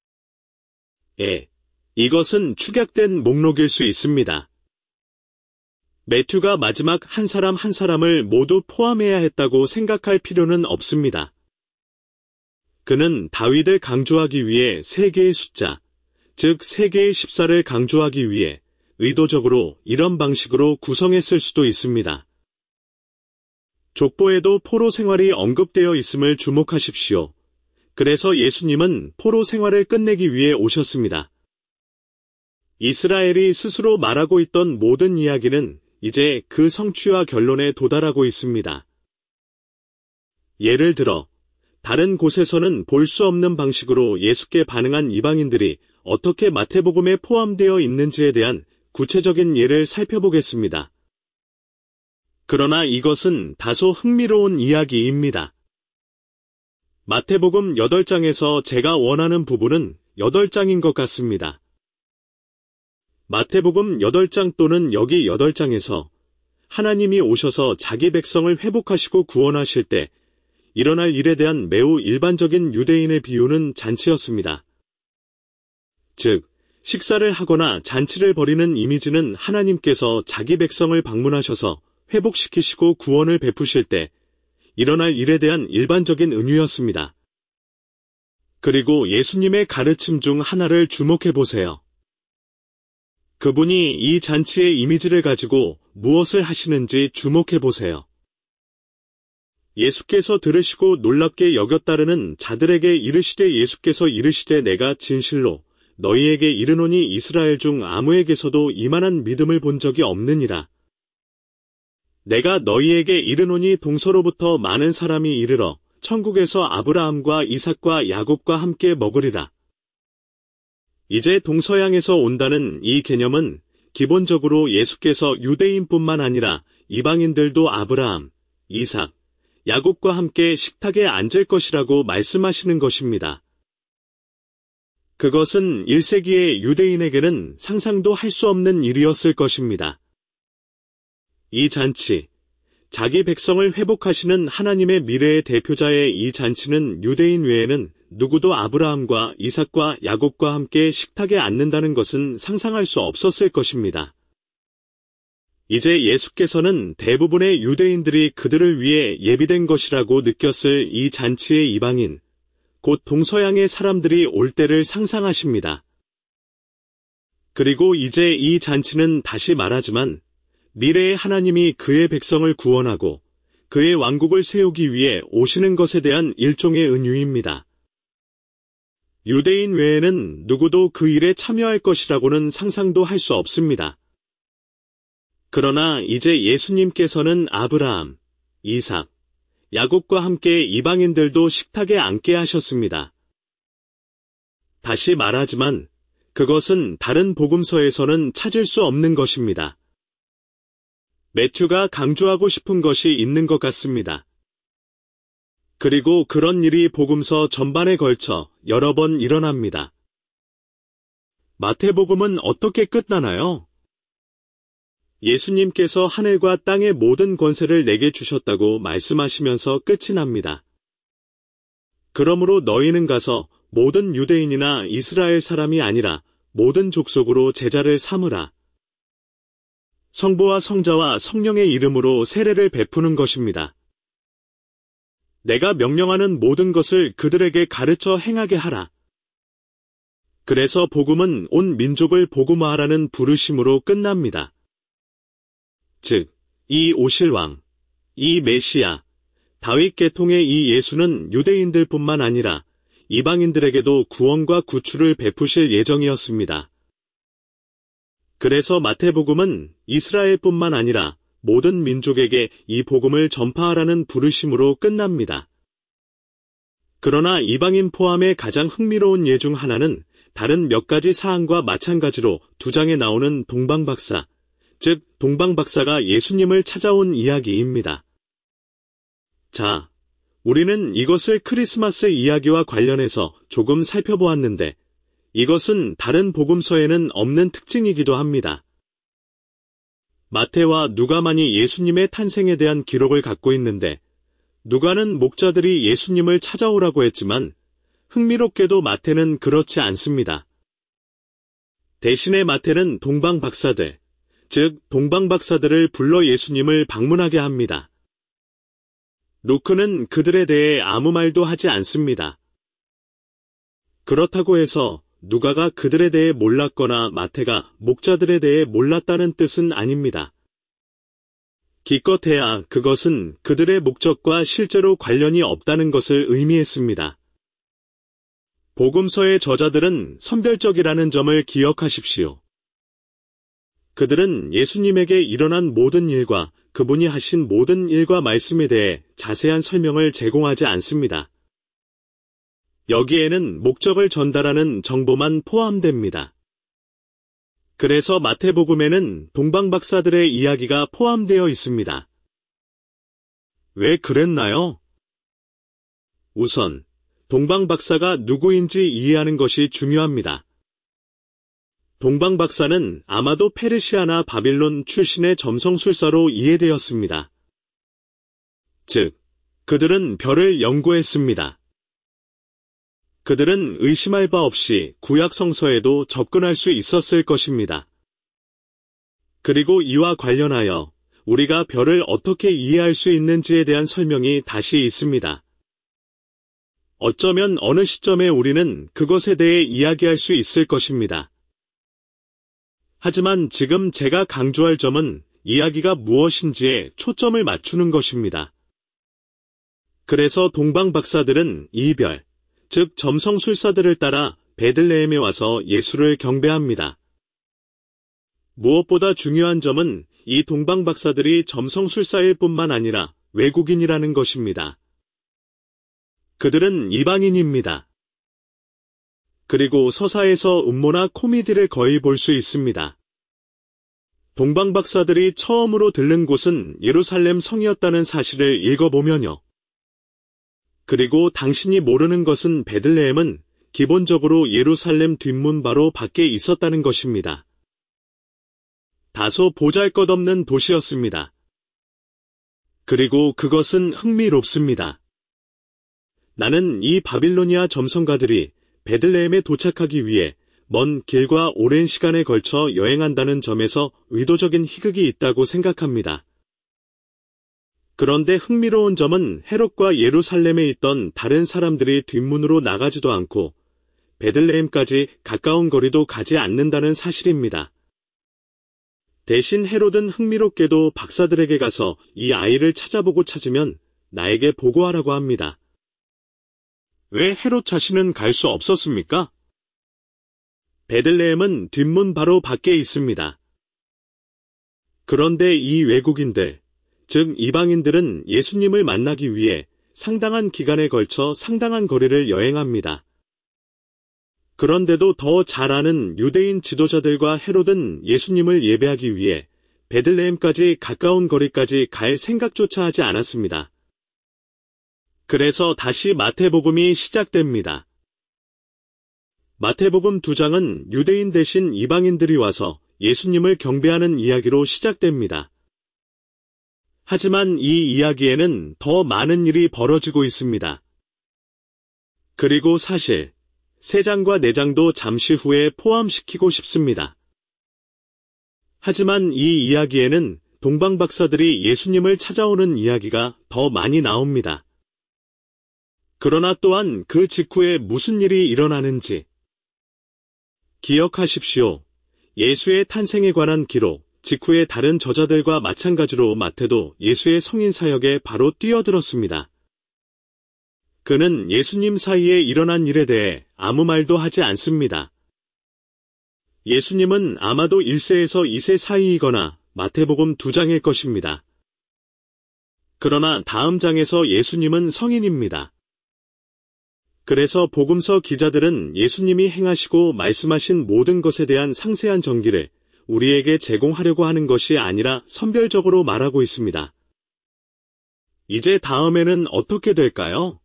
에. 이것은 축약된 목록일 수 있습니다. 매튜가 마지막 한 사람 한 사람을 모두 포함해야 했다고 생각할 필요는 없습니다. 그는 다윗을 강조하기 위해 세 개의 숫자, 즉 세 개의 십사를 강조하기 위해 의도적으로 이런 방식으로 구성했을 수도 있습니다. 족보에도 포로 생활이 언급되어 있음을 주목하십시오. 그래서 예수님은 포로 생활을 끝내기 위해 오셨습니다. 이스라엘이 스스로 말하고 있던 모든 이야기는 이제 그 성취와 결론에 도달하고 있습니다. 예를 들어 다른 곳에서는 볼 수 없는 방식으로 예수께 반응한 이방인들이 어떻게 마태복음에 포함되어 있는지에 대한 구체적인 예를 살펴보겠습니다. 그러나 이것은 다소 흥미로운 이야기입니다. 마태복음 여덟 장에서 제가 원하는 부분은 여덟 장인 것 같습니다. 마태복음 여덟 장 또는 여기 여덟 장에서 하나님이 오셔서 자기 백성을 회복하시고 구원하실 때 일어날 일에 대한 매우 일반적인 유대인의 비유는 잔치였습니다. 즉, 식사를 하거나 잔치를 벌이는 이미지는 하나님께서 자기 백성을 방문하셔서 회복시키시고 구원을 베푸실 때 일어날 일에 대한 일반적인 은유였습니다. 그리고 예수님의 가르침 중 하나를 주목해 보세요. 그분이 이 잔치의 이미지를 가지고 무엇을 하시는지 주목해 보세요. 예수께서 들으시고 놀랍게 여겼다르는 자들에게 이르시되 예수께서 이르시되 내가 진실로 너희에게 이르노니 이스라엘 중 아무에게서도 이만한 믿음을 본 적이 없느니라. 내가 너희에게 이르노니 동서로부터 많은 사람이 이르러 천국에서 아브라함과 이삭과 야곱과 함께 먹으리라. 이제 동서양에서 온다는 이 개념은 기본적으로 예수께서 유대인뿐만 아니라 이방인들도 아브라함, 이삭, 야곱과 함께 식탁에 앉을 것이라고 말씀하시는 것입니다. 그것은 일 세기의 유대인에게는 상상도 할 수 없는 일이었을 것입니다. 이 잔치, 자기 백성을 회복하시는 하나님의 미래의 대표자의 이 잔치는 유대인 외에는 누구도 아브라함과 이삭과 야곱과 함께 식탁에 앉는다는 것은 상상할 수 없었을 것입니다. 이제 예수께서는 대부분의 유대인들이 그들을 위해 예비된 것이라고 느꼈을 이 잔치의 이방인, 곧 동서양의 사람들이 올 때를 상상하십니다. 그리고 이제 이 잔치는 다시 말하지만 미래의 하나님이 그의 백성을 구원하고 그의 왕국을 세우기 위해 오시는 것에 대한 일종의 은유입니다. 유대인 외에는 누구도 그 일에 참여할 것이라고는 상상도 할 수 없습니다. 그러나 이제 예수님께서는 아브라함, 이삭, 야곱과 함께 이방인들도 식탁에 앉게 하셨습니다. 다시 말하지만 그것은 다른 복음서에서는 찾을 수 없는 것입니다. 매튜가 강조하고 싶은 것이 있는 것 같습니다. 그리고 그런 일이 복음서 전반에 걸쳐 여러 번 일어납니다. 마태복음은 어떻게 끝나나요? 예수님께서 하늘과 땅의 모든 권세를 내게 주셨다고 말씀하시면서 끝이 납니다. 그러므로 너희는 가서 모든 유대인이나 이스라엘 사람이 아니라 모든 족속으로 제자를 삼으라. 성부와 성자와 성령의 이름으로 세례를 베푸는 것입니다. 내가 명령하는 모든 것을 그들에게 가르쳐 행하게 하라. 그래서 복음은 온 민족을 복음화하라는 부르심으로 끝납니다. 즉, 이 오실 왕, 이 메시아, 다윗 계통의 이 예수는 유대인들뿐만 아니라 이방인들에게도 구원과 구출을 베푸실 예정이었습니다. 그래서 마태복음은 이스라엘뿐만 아니라 모든 민족에게 이 복음을 전파하라는 부르심으로 끝납니다. 그러나 이방인 포함의 가장 흥미로운 예 중 하나는 다른 몇 가지 사항과 마찬가지로 두 장에 나오는 동방박사, 즉 동방박사가 예수님을 찾아온 이야기입니다. 자, 우리는 이것을 크리스마스 이야기와 관련해서 조금 살펴보았는데 이것은 다른 복음서에는 없는 특징이기도 합니다. 마태와 누가만이 예수님의 탄생에 대한 기록을 갖고 있는데 누가는 목자들이 예수님을 찾아오라고 했지만 흥미롭게도 마태는 그렇지 않습니다. 대신에 마태는 동방박사들, 즉 동방박사들을 불러 예수님을 방문하게 합니다. 루크는 그들에 대해 아무 말도 하지 않습니다. 그렇다고 해서 누가가 그들에 대해 몰랐거나 마태가 목자들에 대해 몰랐다는 뜻은 아닙니다. 기껏해야 그것은 그들의 목적과 실제로 관련이 없다는 것을 의미했습니다. 복음서의 저자들은 선별적이라는 점을 기억하십시오. 그들은 예수님에게 일어난 모든 일과 그분이 하신 모든 일과 말씀에 대해 자세한 설명을 제공하지 않습니다. 여기에는 목적을 전달하는 정보만 포함됩니다. 그래서 마태복음에는 동방박사들의 이야기가 포함되어 있습니다. 왜 그랬나요? 우선 동방박사가 누구인지 이해하는 것이 중요합니다. 동방박사는 아마도 페르시아나 바빌론 출신의 점성술사로 이해되었습니다. 즉, 그들은 별을 연구했습니다. 그들은 의심할 바 없이 구약 성서에도 접근할 수 있었을 것입니다. 그리고 이와 관련하여 우리가 별을 어떻게 이해할 수 있는지에 대한 설명이 다시 있습니다. 어쩌면 어느 시점에 우리는 그것에 대해 이야기할 수 있을 것입니다. 하지만 지금 제가 강조할 점은 이야기가 무엇인지에 초점을 맞추는 것입니다. 그래서 동방박사들은 이 별, 즉 점성술사들을 따라 베들레헴에 와서 예수를 경배합니다. 무엇보다 중요한 점은 이 동방박사들이 점성술사일 뿐만 아니라 외국인이라는 것입니다. 그들은 이방인입니다. 그리고 서사에서 음모나 코미디를 거의 볼 수 있습니다. 동방박사들이 처음으로 들른 곳은 예루살렘 성이었다는 사실을 읽어보면요. 그리고 당신이 모르는 것은 베들레헴은 기본적으로 예루살렘 뒷문 바로 밖에 있었다는 것입니다. 다소 보잘것없는 도시였습니다. 그리고 그것은 흥미롭습니다. 나는 이 바빌로니아 점성가들이 베들레헴에 도착하기 위해 먼 길과 오랜 시간에 걸쳐 여행한다는 점에서 의도적인 희극이 있다고 생각합니다. 그런데 흥미로운 점은 헤롯과 예루살렘에 있던 다른 사람들이 뒷문으로 나가지도 않고 베들레헴까지 가까운 거리도 가지 않는다는 사실입니다. 대신 헤롯은 흥미롭게도 박사들에게 가서 이 아이를 찾아보고 찾으면 나에게 보고하라고 합니다. 왜 헤롯 자신은 갈 수 없었습니까? 베들레헴은 뒷문 바로 밖에 있습니다. 그런데 이 외국인들, 즉 이방인들은 예수님을 만나기 위해 상당한 기간에 걸쳐 상당한 거리를 여행합니다. 그런데도 더 잘 아는 유대인 지도자들과 헤롯은 예수님을 예배하기 위해 베들레헴까지 가까운 거리까지 갈 생각조차 하지 않았습니다. 그래서 다시 마태복음이 시작됩니다. 마태복음 두 장은 유대인 대신 이방인들이 와서 예수님을 경배하는 이야기로 시작됩니다. 하지만 이 이야기에는 더 많은 일이 벌어지고 있습니다. 그리고 사실 세 장과 네 장도 잠시 후에 포함시키고 싶습니다. 하지만 이 이야기에는 동방 박사들이 예수님을 찾아오는 이야기가 더 많이 나옵니다. 그러나 또한 그 직후에 무슨 일이 일어나는지 기억하십시오. 예수의 탄생에 관한 기록, 직후에 다른 저자들과 마찬가지로 마태도 예수의 성인 사역에 바로 뛰어들었습니다. 그는 예수님 사이에 일어난 일에 대해 아무 말도 하지 않습니다. 예수님은 아마도 일 세에서 이 세 사이이거나 마태복음 두 장일 것입니다. 그러나 다음 장에서 예수님은 성인입니다. 그래서 복음서 기자들은 예수님이 행하시고 말씀하신 모든 것에 대한 상세한 전기를 우리에게 제공하려고 하는 것이 아니라 선별적으로 말하고 있습니다. 이제 다음에는 어떻게 될까요?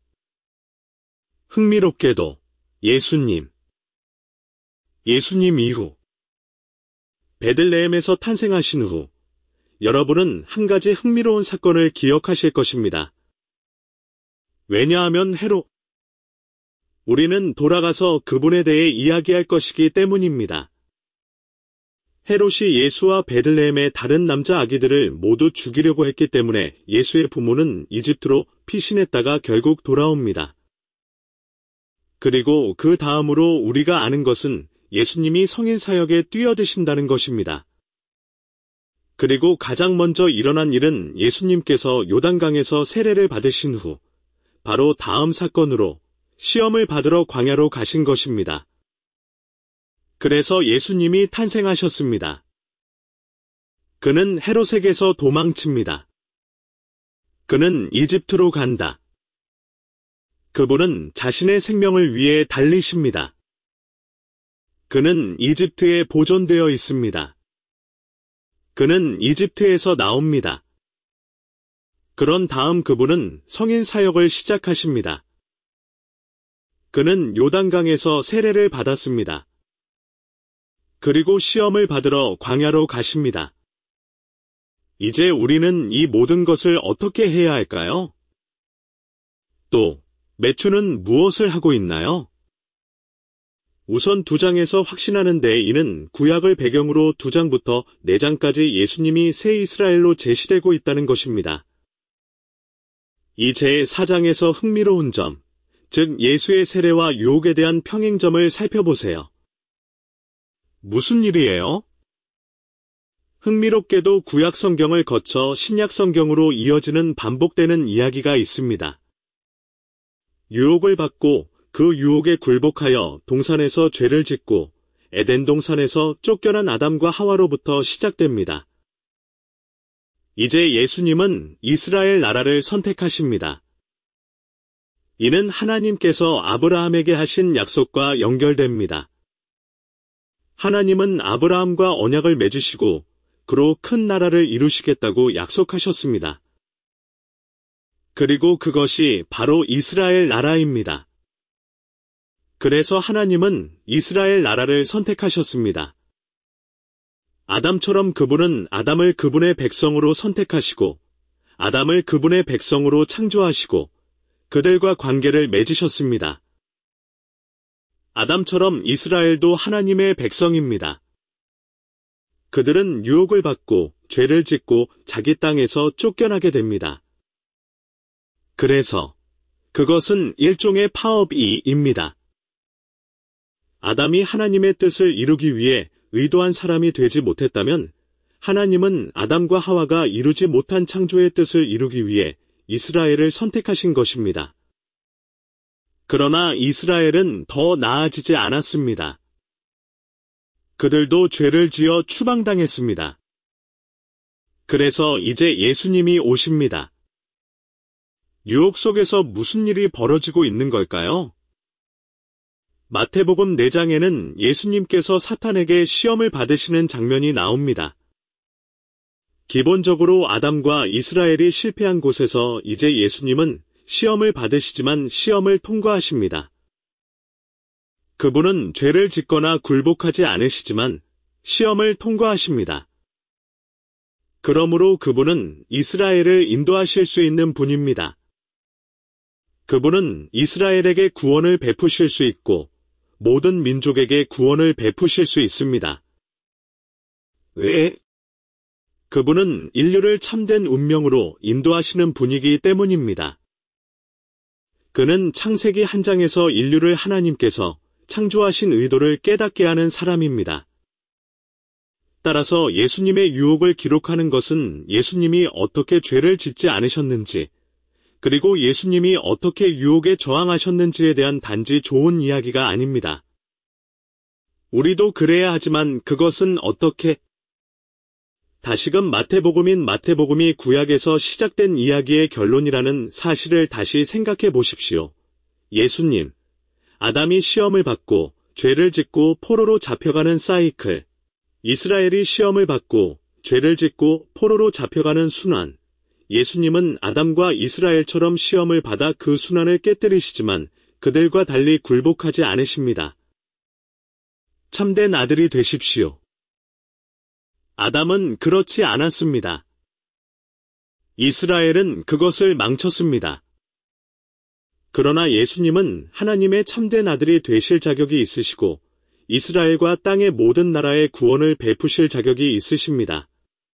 흥미롭게도 예수님, 예수님 이후, 베들레헴에서 탄생하신 후, 여러분은 한 가지 흥미로운 사건을 기억하실 것입니다. 왜냐하면 헤롯, 우리는 돌아가서 그분에 대해 이야기할 것이기 때문입니다. 헤롯이 예수와 베들레헴의 다른 남자 아기들을 모두 죽이려고 했기 때문에 예수의 부모는 이집트로 피신했다가 결국 돌아옵니다. 그리고 그 다음으로 우리가 아는 것은 예수님이 성인 사역에 뛰어드신다는 것입니다. 그리고 가장 먼저 일어난 일은 예수님께서 요단강에서 세례를 받으신 후 바로 다음 사건으로 시험을 받으러 광야로 가신 것입니다. 그래서 예수님이 탄생하셨습니다. 그는 헤롯에게서 도망칩니다. 그는 이집트로 간다. 그분은 자신의 생명을 위해 달리십니다. 그는 이집트에 보존되어 있습니다. 그는 이집트에서 나옵니다. 그런 다음 그분은 성인 사역을 시작하십니다. 그는 요단강에서 세례를 받았습니다. 그리고 시험을 받으러 광야로 가십니다. 이제 우리는 이 모든 것을 어떻게 해야 할까요? 또 매튜는 무엇을 하고 있나요? 우선 두 장에서 확신하는데 이는 구약을 배경으로 두 장부터 네 장까지 예수님이 새 이스라엘로 제시되고 있다는 것입니다. 이 제사 장에서 흥미로운 점, 즉 예수의 세례와 유혹에 대한 평행점을 살펴보세요. 무슨 일이에요? 흥미롭게도 구약 성경을 거쳐 신약 성경으로 이어지는 반복되는 이야기가 있습니다. 유혹을 받고 그 유혹에 굴복하여 동산에서 죄를 짓고 에덴 동산에서 쫓겨난 아담과 하와로부터 시작됩니다. 이제 예수님은 이스라엘 나라를 선택하십니다. 이는 하나님께서 아브라함에게 하신 약속과 연결됩니다. 하나님은 아브라함과 언약을 맺으시고 그로 큰 나라를 이루시겠다고 약속하셨습니다. 그리고 그것이 바로 이스라엘 나라입니다. 그래서 하나님은 이스라엘 나라를 선택하셨습니다. 아담처럼 그분은 아담을 그분의 백성으로 선택하시고 아담을 그분의 백성으로 창조하시고 그들과 관계를 맺으셨습니다. 아담처럼 이스라엘도 하나님의 백성입니다. 그들은 유혹을 받고 죄를 짓고 자기 땅에서 쫓겨나게 됩니다. 그래서 그것은 일종의 파업이입니다. 아담이 하나님의 뜻을 이루기 위해 의도한 사람이 되지 못했다면 하나님은 아담과 하와가 이루지 못한 창조의 뜻을 이루기 위해 이스라엘을 선택하신 것입니다. 그러나 이스라엘은 더 나아지지 않았습니다. 그들도 죄를 지어 추방당했습니다. 그래서 이제 예수님이 오십니다. 유혹 속에서 무슨 일이 벌어지고 있는 걸까요? 마태복음 네 장에는 예수님께서 사탄에게 시험을 받으시는 장면이 나옵니다. 기본적으로 아담과 이스라엘이 실패한 곳에서 이제 예수님은 시험을 받으시지만 시험을 통과하십니다. 그분은 죄를 짓거나 굴복하지 않으시지만 시험을 통과하십니다. 그러므로 그분은 이스라엘을 인도하실 수 있는 분입니다. 그분은 이스라엘에게 구원을 베푸실 수 있고 모든 민족에게 구원을 베푸실 수 있습니다. 왜? 그분은 인류를 참된 운명으로 인도하시는 분이기 때문입니다. 그는 창세기 한 장에서 인류를 하나님께서 창조하신 의도를 깨닫게 하는 사람입니다. 따라서 예수님의 유혹을 기록하는 것은 예수님이 어떻게 죄를 짓지 않으셨는지, 그리고 예수님이 어떻게 유혹에 저항하셨는지에 대한 단지 좋은 이야기가 아닙니다. 우리도 그래야 하지만 그것은 어떻게? 다시금 마태복음인 마태복음이 구약에서 시작된 이야기의 결론이라는 사실을 다시 생각해 보십시오. 예수님, 아담이 시험을 받고 죄를 짓고 포로로 잡혀가는 사이클, 이스라엘이 시험을 받고 죄를 짓고 포로로 잡혀가는 순환, 예수님은 아담과 이스라엘처럼 시험을 받아 그 순환을 깨뜨리시지만 그들과 달리 굴복하지 않으십니다. 참된 아들이 되십시오. 아담은 그렇지 않았습니다. 이스라엘은 그것을 망쳤습니다. 그러나 예수님은 하나님의 참된 아들이 되실 자격이 있으시고 이스라엘과 땅의 모든 나라의 구원을 베푸실 자격이 있으십니다.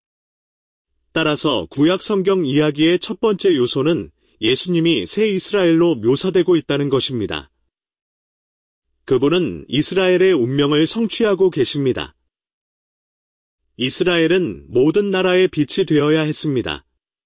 따라서 구약 성경 이야기의 첫 번째 요소는 예수님이 새 이스라엘로 묘사되고 있다는 것입니다. 그분은 이스라엘의 운명을 성취하고 계십니다. 이스라엘은 모든 나라의 빛이 되어야 했습니다.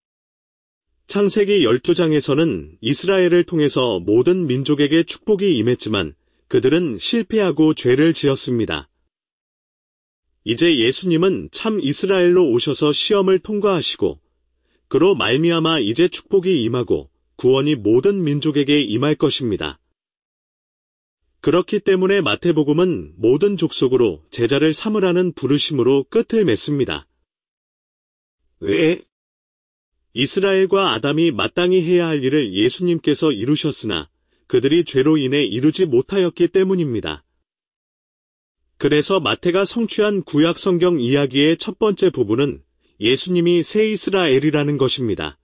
창세기 열두 장에서는 이스라엘을 통해서 모든 민족에게 축복이 임했지만 그들은 실패하고 죄를 지었습니다. 이제 예수님은 참 이스라엘로 오셔서 시험을 통과하시고 그로 말미암아 이제 축복이 임하고 구원이 모든 민족에게 임할 것입니다. 그렇기 때문에 마태복음은 모든 족속으로 제자를 삼으라는 부르심으로 끝을 맺습니다. 왜? 이스라엘과 아담이 마땅히 해야 할 일을 예수님께서 이루셨으나 그들이 죄로 인해 이루지 못하였기 때문입니다. 그래서 마태가 성취한 구약 성경 이야기의 첫 번째 부분은 예수님이 새 이스라엘이라는 것입니다.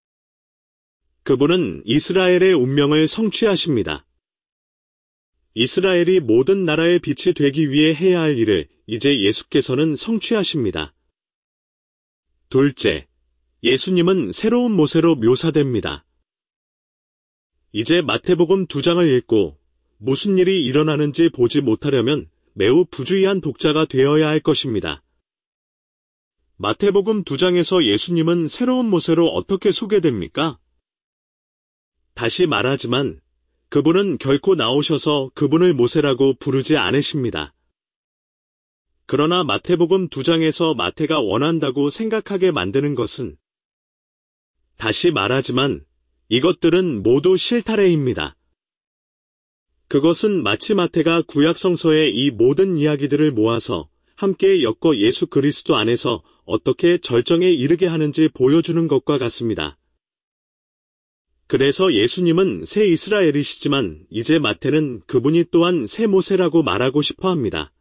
그분은 이스라엘의 운명을 성취하십니다. 이스라엘이 모든 나라의 빛이 되기 위해 해야 할 일을 이제 예수께서는 성취하십니다. 둘째, 예수님은 새로운 모세로 묘사됩니다. 이제 마태복음 두 장을 읽고 무슨 일이 일어나는지 보지 못하려면 매우 부주의한 독자가 되어야 할 것입니다. 마태복음 두 장에서 예수님은 새로운 모세로 어떻게 소개됩니까? 다시 말하지만 그분은 결코 나오셔서 그분을 모세라고 부르지 않으십니다. 그러나 마태복음 두 장에서 마태가 원한다고 생각하게 만드는 것은 다시 말하지만 이것들은 모두 실타래입니다. 그것은 마치 마태가 구약 성서의 이 모든 이야기들을 모아서 함께 엮어 예수 그리스도 안에서 어떻게 절정에 이르게 하는지 보여주는 것과 같습니다. 그래서 예수님은 새 이스라엘이시지만 이제 마태는 그분이 또한 새 모세라고 말하고 싶어 합니다.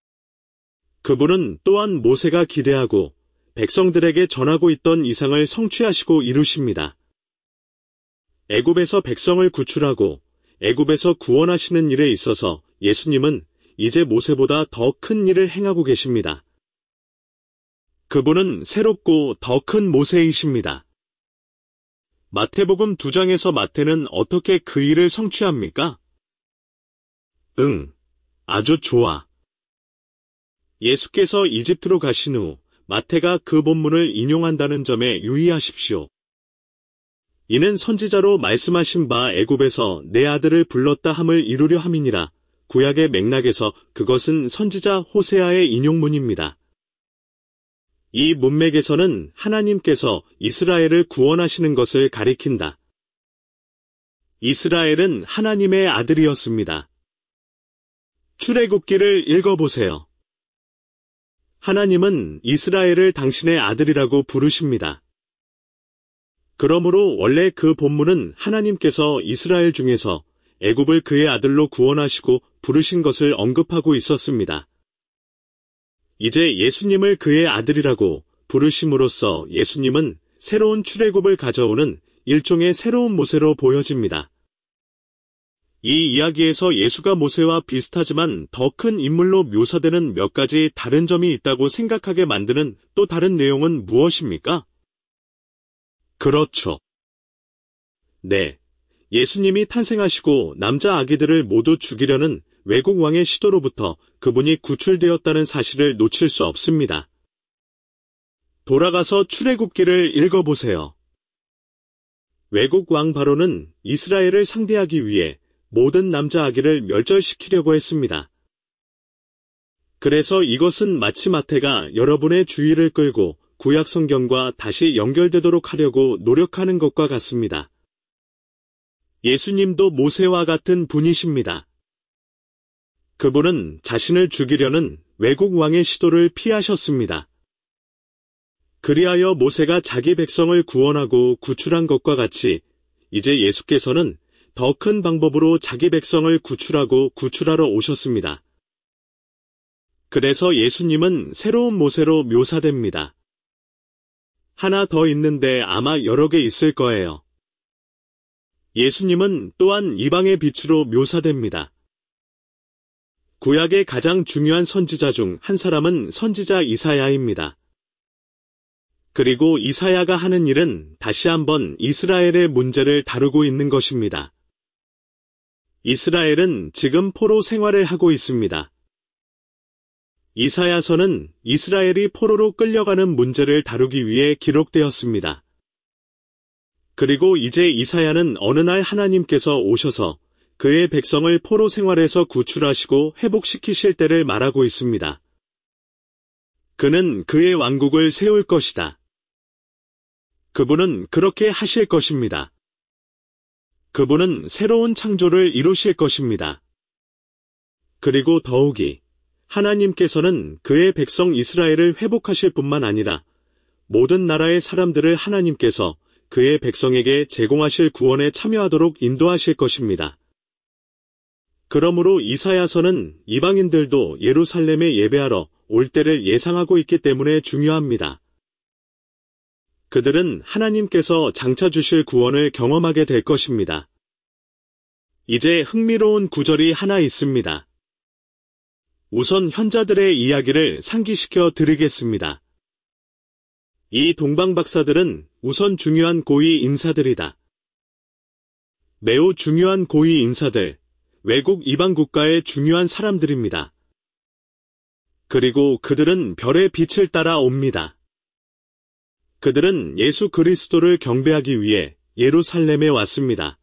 그분은 또한 모세가 기대하고 백성들에게 전하고 있던 이상을 성취하시고 이루십니다. 애굽에서 백성을 구출하고 애굽에서 구원하시는 일에 있어서 예수님은 이제 모세보다 더 큰 일을 행하고 계십니다. 그분은 새롭고 더 큰 모세이십니다. 마태복음 두 장에서 마태는 어떻게 그 일을 성취합니까? 응, 아주 좋아. 예수께서 이집트로 가신 후 마태가 그 본문을 인용한다는 점에 유의하십시오. 이는 선지자로 말씀하신 바 애굽에서 내 아들을 불렀다 함을 이루려 함이니라. 구약의 맥락에서 그것은 선지자 호세아의 인용문입니다. 이 문맥에서는 하나님께서 이스라엘을 구원하시는 것을 가리킨다. 이스라엘은 하나님의 아들이었습니다. 출애굽기를 읽어보세요. 하나님은 이스라엘을 당신의 아들이라고 부르십니다. 그러므로 원래 그 본문은 하나님께서 이스라엘 중에서 애굽을 그의 아들로 구원하시고 부르신 것을 언급하고 있었습니다. 이제 예수님을 그의 아들이라고 부르심으로써 예수님은 새로운 출애굽을 가져오는 일종의 새로운 모세로 보여집니다. 이 이야기에서 예수가 모세와 비슷하지만 더 큰 인물로 묘사되는 몇 가지 다른 점이 있다고 생각하게 만드는 또 다른 내용은 무엇입니까? 그렇죠. 네. 예수님이 탄생하시고 남자 아기들을 모두 죽이려는 외국 왕의 시도로부터 그분이 구출되었다는 사실을 놓칠 수 없습니다. 돌아가서 출애굽기를 읽어보세요. 외국 왕 바로는 이스라엘을 상대하기 위해 모든 남자 아기를 멸절시키려고 했습니다. 그래서 이것은 마치 마태가 여러분의 주의를 끌고 구약 성경과 다시 연결되도록 하려고 노력하는 것과 같습니다. 예수님도 모세와 같은 분이십니다. 그분은 자신을 죽이려는 외국 왕의 시도를 피하셨습니다. 그리하여 모세가 자기 백성을 구원하고 구출한 것과 같이 이제 예수께서는 더 큰 방법으로 자기 백성을 구출하고 구출하러 오셨습니다. 그래서 예수님은 새로운 모세로 묘사됩니다. 하나 더 있는데 아마 여러 개 있을 거예요. 예수님은 또한 이방의 빛으로 묘사됩니다. 구약의 가장 중요한 선지자 중 한 사람은 선지자 이사야입니다. 그리고 이사야가 하는 일은 다시 한번 이스라엘의 문제를 다루고 있는 것입니다. 이스라엘은 지금 포로 생활을 하고 있습니다. 이사야서는 이스라엘이 포로로 끌려가는 문제를 다루기 위해 기록되었습니다. 그리고 이제 이사야는 어느 날 하나님께서 오셔서 그의 백성을 포로 생활에서 구출하시고 회복시키실 때를 말하고 있습니다. 그는 그의 왕국을 세울 것이다. 그분은 그렇게 하실 것입니다. 그분은 새로운 창조를 이루실 것입니다. 그리고 더욱이 하나님께서는 그의 백성 이스라엘을 회복하실 뿐만 아니라 모든 나라의 사람들을 하나님께서 그의 백성에게 제공하실 구원에 참여하도록 인도하실 것입니다. 그러므로 이사야서는 이방인들도 예루살렘에 예배하러 올 때를 예상하고 있기 때문에 중요합니다. 그들은 하나님께서 장차 주실 구원을 경험하게 될 것입니다. 이제 흥미로운 구절이 하나 있습니다. 우선 현자들의 이야기를 상기시켜 드리겠습니다. 이 동방박사들은 우선 중요한 고위 인사들이다. 매우 중요한 고위 인사들, 외국 이방 국가의 중요한 사람들입니다. 그리고 그들은 별의 빛을 따라 옵니다. 그들은 예수 그리스도를 경배하기 위해 예루살렘에 왔습니다.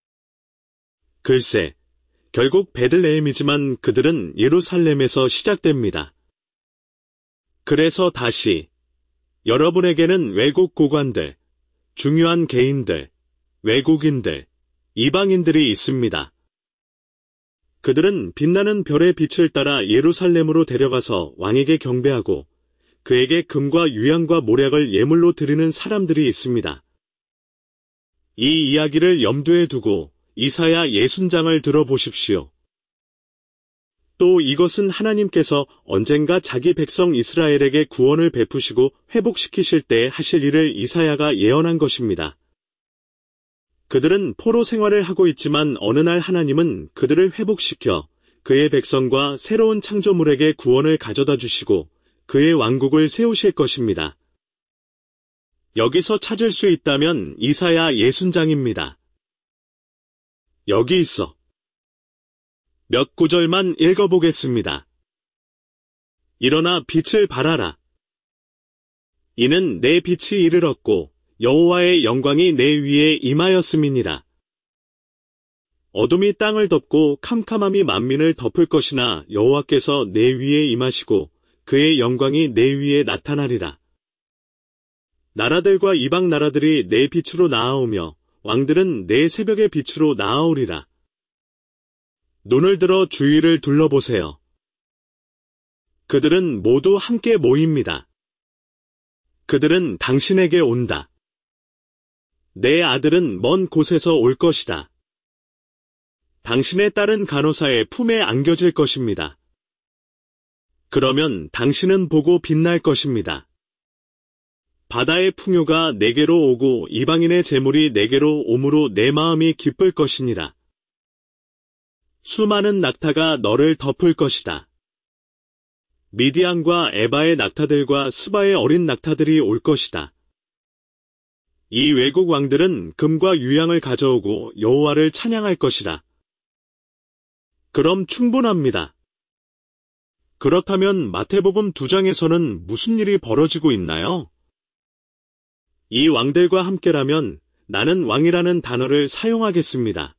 글쎄, 결국 베들레헴이지만 그들은 예루살렘에서 시작됩니다. 그래서 다시 여러분에게는 외국 고관들, 중요한 개인들, 외국인들, 이방인들이 있습니다. 그들은 빛나는 별의 빛을 따라 예루살렘으로 데려가서 왕에게 경배하고 그에게 금과 유향과 모략을 예물로 드리는 사람들이 있습니다. 이 이야기를 염두에 두고 이사야 예순 장을 들어보십시오. 또 이것은 하나님께서 언젠가 자기 백성 이스라엘에게 구원을 베푸시고 회복시키실 때 하실 일을 이사야가 예언한 것입니다. 그들은 포로 생활을 하고 있지만 어느 날 하나님은 그들을 회복시켜 그의 백성과 새로운 창조물에게 구원을 가져다 주시고 그의 왕국을 세우실 것입니다. 여기서 찾을 수 있다면 이사야 예순 장입니다. 여기 있어. 몇 구절만 읽어보겠습니다. 일어나 빛을 발하라. 이는 내 빛이 이르렀고 여호와의 영광이 내 위에 임하였음이니라. 어둠이 땅을 덮고 캄캄함이 만민을 덮을 것이나 여호와께서 내 위에 임하시고 그의 영광이 내 위에 나타나리라. 나라들과 이방 나라들이 내 빛으로 나아오며 왕들은 내 새벽의 빛으로 나아오리라. 눈을 들어 주위를 둘러보세요. 그들은 모두 함께 모입니다. 그들은 당신에게 온다. 내 아들은 먼 곳에서 올 것이다. 당신의 딸은 간호사의 품에 안겨질 것입니다. 그러면 당신은 보고 빛날 것입니다. 바다의 풍요가 내게로 오고 이방인의 재물이 내게로 오므로 내 마음이 기쁠 것이니라. 수많은 낙타가 너를 덮을 것이다. 미디안과 에바의 낙타들과 스바의 어린 낙타들이 올 것이다. 이 외국 왕들은 금과 유향을 가져오고 여호와를 찬양할 것이라. 그럼 충분합니다. 그렇다면 마태복음 두 장에서는 무슨 일이 벌어지고 있나요? 이 왕들과 함께라면 나는 왕이라는 단어를 사용하겠습니다.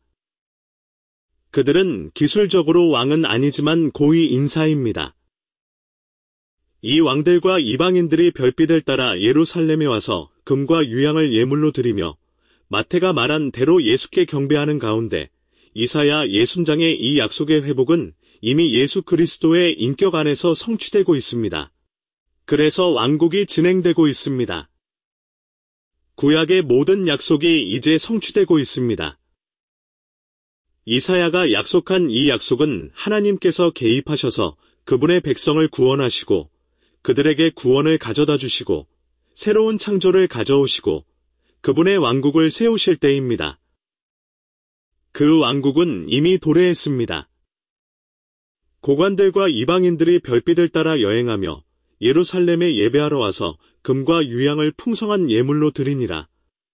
그들은 기술적으로 왕은 아니지만 고위 인사입니다. 이 왕들과 이방인들이 별빛을 따라 예루살렘에 와서 금과 유향을 예물로 드리며 마태가 말한 대로 예수께 경배하는 가운데 이사야 예순장의 이 약속의 회복은 이미 예수 그리스도의 인격 안에서 성취되고 있습니다. 그래서 왕국이 진행되고 있습니다. 구약의 모든 약속이 이제 성취되고 있습니다. 이사야가 약속한 이 약속은 하나님께서 개입하셔서 그분의 백성을 구원하시고 그들에게 구원을 가져다 주시고 새로운 창조를 가져오시고 그분의 왕국을 세우실 때입니다. 그 왕국은 이미 도래했습니다. 고관들과 이방인들이 별빛을 따라 여행하며 예루살렘에 예배하러 와서 금과 유향을 풍성한 예물로 드리니라.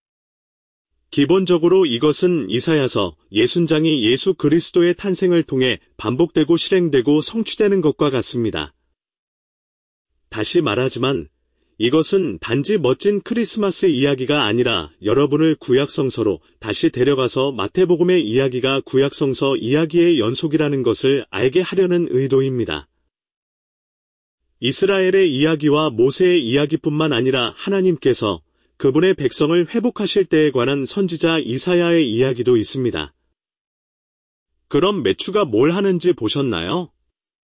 기본적으로 이것은 이사야서 예순장이 예수 그리스도의 탄생을 통해 반복되고 실행되고 성취되는 것과 같습니다. 다시 말하지만 이것은 단지 멋진 크리스마스 이야기가 아니라 여러분을 구약성서로 다시 데려가서 마태복음의 이야기가 구약성서 이야기의 연속이라는 것을 알게 하려는 의도입니다. 이스라엘의 이야기와 모세의 이야기뿐만 아니라 하나님께서 그분의 백성을 회복하실 때에 관한 선지자 이사야의 이야기도 있습니다. 그럼 매추가 뭘 하는지 보셨나요?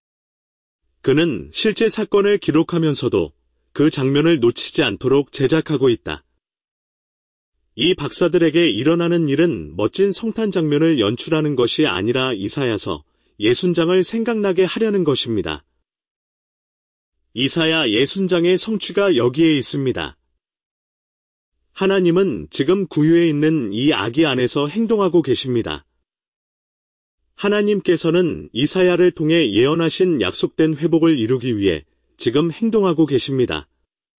그는 실제 사건을 기록하면서도 그 장면을 놓치지 않도록 제작하고 있다. 이 박사들에게 일어나는 일은 멋진 성탄 장면을 연출하는 것이 아니라 이사야서 예순장을 생각나게 하려는 것입니다. 이사야 예순장의 성취가 여기에 있습니다. 하나님은 지금 구유에 있는 이 아기 안에서 행동하고 계십니다. 하나님께서는 이사야를 통해 예언하신 약속된 회복을 이루기 위해 지금 행동하고 계십니다.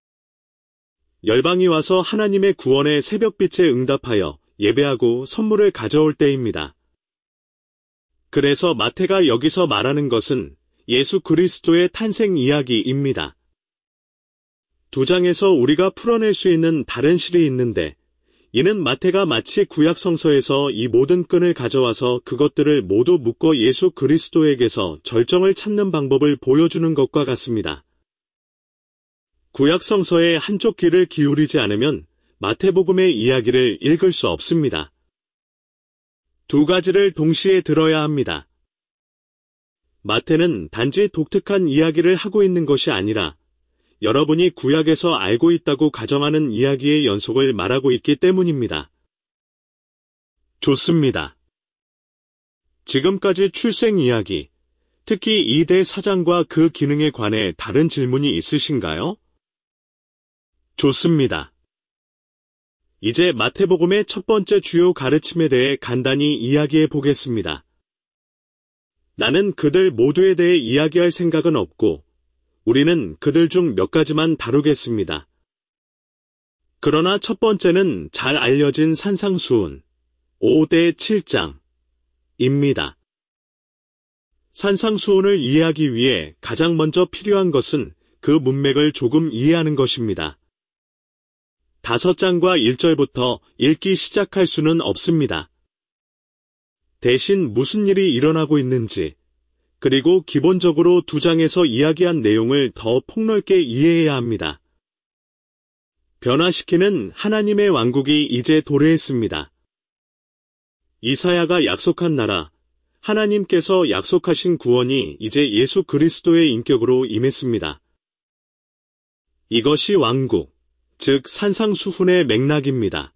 열방이 와서 하나님의 구원의 새벽빛에 응답하여 예배하고 선물을 가져올 때입니다. 그래서 마태가 여기서 말하는 것은 예수 그리스도의 탄생 이야기입니다. 두 장에서 우리가 풀어낼 수 있는 다른 실이 있는데 이는 마태가 마치 구약성서에서 이 모든 끈을 가져와서 그것들을 모두 묶어 예수 그리스도에게서 절정을 찾는 방법을 보여주는 것과 같습니다. 구약성서의 한쪽 귀를 기울이지 않으면 마태복음의 이야기를 읽을 수 없습니다. 두 가지를 동시에 들어야 합니다. 마태는 단지 독특한 이야기를 하고 있는 것이 아니라 여러분이 구약에서 알고 있다고 가정하는 이야기의 연속을 말하고 있기 때문입니다. 좋습니다. 지금까지 출생 이야기, 특히 이 대 사장과 그 기능에 관해 다른 질문이 있으신가요? 좋습니다. 이제 마태복음의 첫 번째 주요 가르침에 대해 간단히 이야기해 보겠습니다. 나는 그들 모두에 대해 이야기할 생각은 없고 우리는 그들 중 몇 가지만 다루겠습니다. 그러나 첫 번째는 잘 알려진 산상수훈 오 대 칠 장입니다. 산상수훈을 이해하기 위해 가장 먼저 필요한 것은 그 문맥을 조금 이해하는 것입니다. 다섯 장과 일 절부터 읽기 시작할 수는 없습니다. 대신 무슨 일이 일어나고 있는지, 그리고 기본적으로 두 장에서 이야기한 내용을 더 폭넓게 이해해야 합니다. 변화시키는 하나님의 왕국이 이제 도래했습니다. 이사야가 약속한 나라, 하나님께서 약속하신 구원이 이제 예수 그리스도의 인격으로 임했습니다. 이것이 왕국, 즉 산상수훈의 맥락입니다.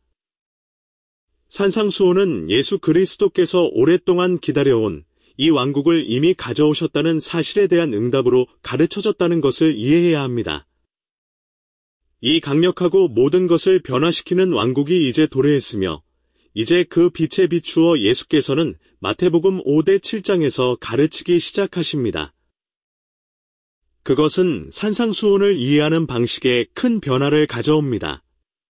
산상수훈은 예수 그리스도께서 오랫동안 기다려온 이 왕국을 이미 가져오셨다는 사실에 대한 응답으로 가르쳐졌다는 것을 이해해야 합니다. 이 강력하고 모든 것을 변화시키는 왕국이 이제 도래했으며 이제 그 빛에 비추어 예수께서는 마태복음 오 대 칠 장에서 가르치기 시작하십니다. 그것은 산상수훈을 이해하는 방식에 큰 변화를 가져옵니다.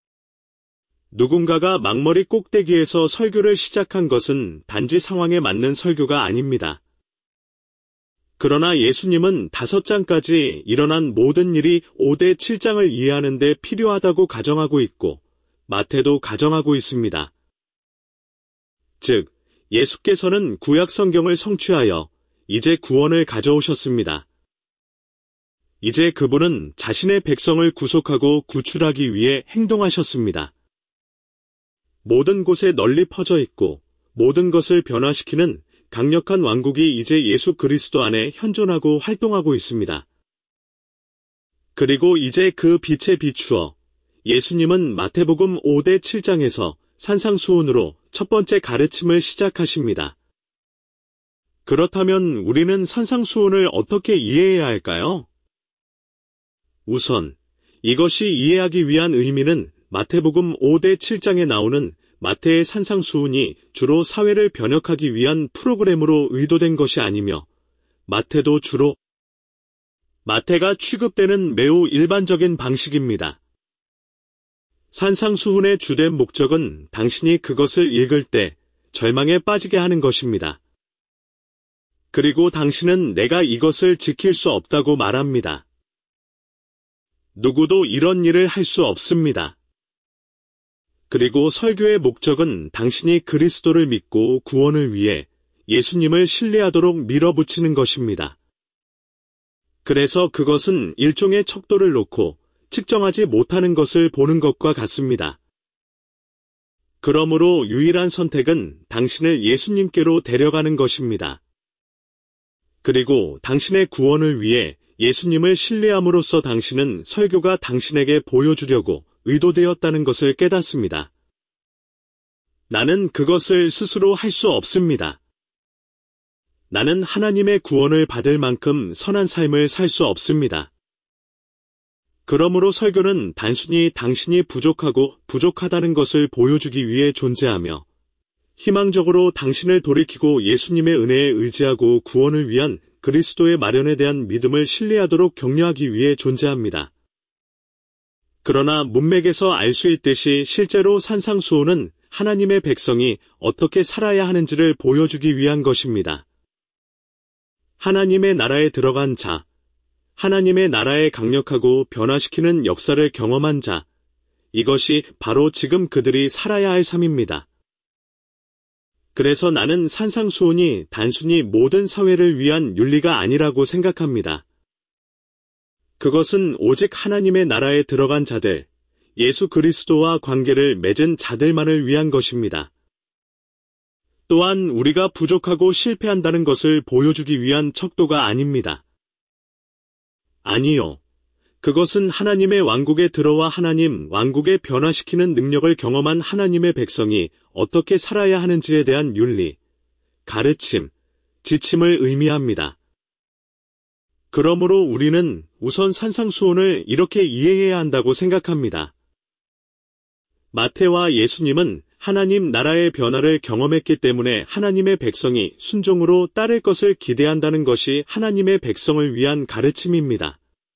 누군가가 망머리 꼭대기에서 설교를 시작한 것은 단지 상황에 맞는 설교가 아닙니다. 그러나 예수님은 다섯 장까지 일어난 모든 일이 오 대 칠 장을 이해하는 데 필요하다고 가정하고 있고 마태도 가정하고 있습니다. 즉, 예수께서는 구약 성경을 성취하여 이제 구원을 가져오셨습니다. 이제 그분은 자신의 백성을 구속하고 구출하기 위해 행동하셨습니다. 모든 곳에 널리 퍼져 있고 모든 것을 변화시키는 강력한 왕국이 이제 예수 그리스도 안에 현존하고 활동하고 있습니다. 그리고 이제 그 빛에 비추어 예수님은 마태복음 오 대 칠 장에서 산상수훈으로 첫 번째 가르침을 시작하십니다. 그렇다면 우리는 산상수훈을 어떻게 이해해야 할까요? 우선 이것이 이해하기 위한 의미는 마태복음 오 대 칠 장에 나오는 마태의 산상수훈이 주로 사회를 변혁하기 위한 프로그램으로 의도된 것이 아니며 마태도 주로 마태가 취급되는 매우 일반적인 방식입니다. 산상수훈의 주된 목적은 당신이 그것을 읽을 때 절망에 빠지게 하는 것입니다. 그리고 당신은 내가 이것을 지킬 수 없다고 말합니다. 누구도 이런 일을 할 수 없습니다. 그리고 설교의 목적은 당신이 그리스도를 믿고 구원을 위해 예수님을 신뢰하도록 밀어붙이는 것입니다. 그래서 그것은 일종의 척도를 놓고 측정하지 못하는 것을 보는 것과 같습니다. 그러므로 유일한 선택은 당신을 예수님께로 데려가는 것입니다. 그리고 당신의 구원을 위해 예수님을 신뢰함으로써 당신은 설교가 당신에게 보여주려고 의도되었다는 것을 깨닫습니다. 나는 그것을 스스로 할 수 없습니다. 나는 하나님의 구원을 받을 만큼 선한 삶을 살 수 없습니다. 그러므로 설교는 단순히 당신이 부족하고 부족하다는 것을 보여주기 위해 존재하며 희망적으로 당신을 돌이키고 예수님의 은혜에 의지하고 구원을 위한 그리스도의 마련에 대한 믿음을 신뢰하도록 격려하기 위해 존재합니다. 그러나 문맥에서 알 수 있듯이 실제로 산상수훈은 하나님의 백성이 어떻게 살아야 하는지를 보여주기 위한 것입니다. 하나님의 나라에 들어간 자, 하나님의 나라에 강력하고 변화시키는 역사를 경험한 자, 이것이 바로 지금 그들이 살아야 할 삶입니다. 그래서 나는 산상수훈이 단순히 모든 사회를 위한 윤리가 아니라고 생각합니다. 그것은 오직 하나님의 나라에 들어간 자들, 예수 그리스도와 관계를 맺은 자들만을 위한 것입니다. 또한 우리가 부족하고 실패한다는 것을 보여주기 위한 척도가 아닙니다. 아니요. 그것은 하나님의 왕국에 들어와 하나님 왕국에 변화시키는 능력을 경험한 하나님의 백성이 어떻게 살아야 하는지에 대한 윤리, 가르침, 지침을 의미합니다. 그러므로 우리는 우선 산상수훈을 이렇게 이해해야 한다고 생각합니다. 마태와 예수님은 하나님 나라의 변화를 경험했기 때문에 하나님의 백성이 순종으로 따를 것을 기대한다는 것이 하나님의 백성을 위한 가르침입니다.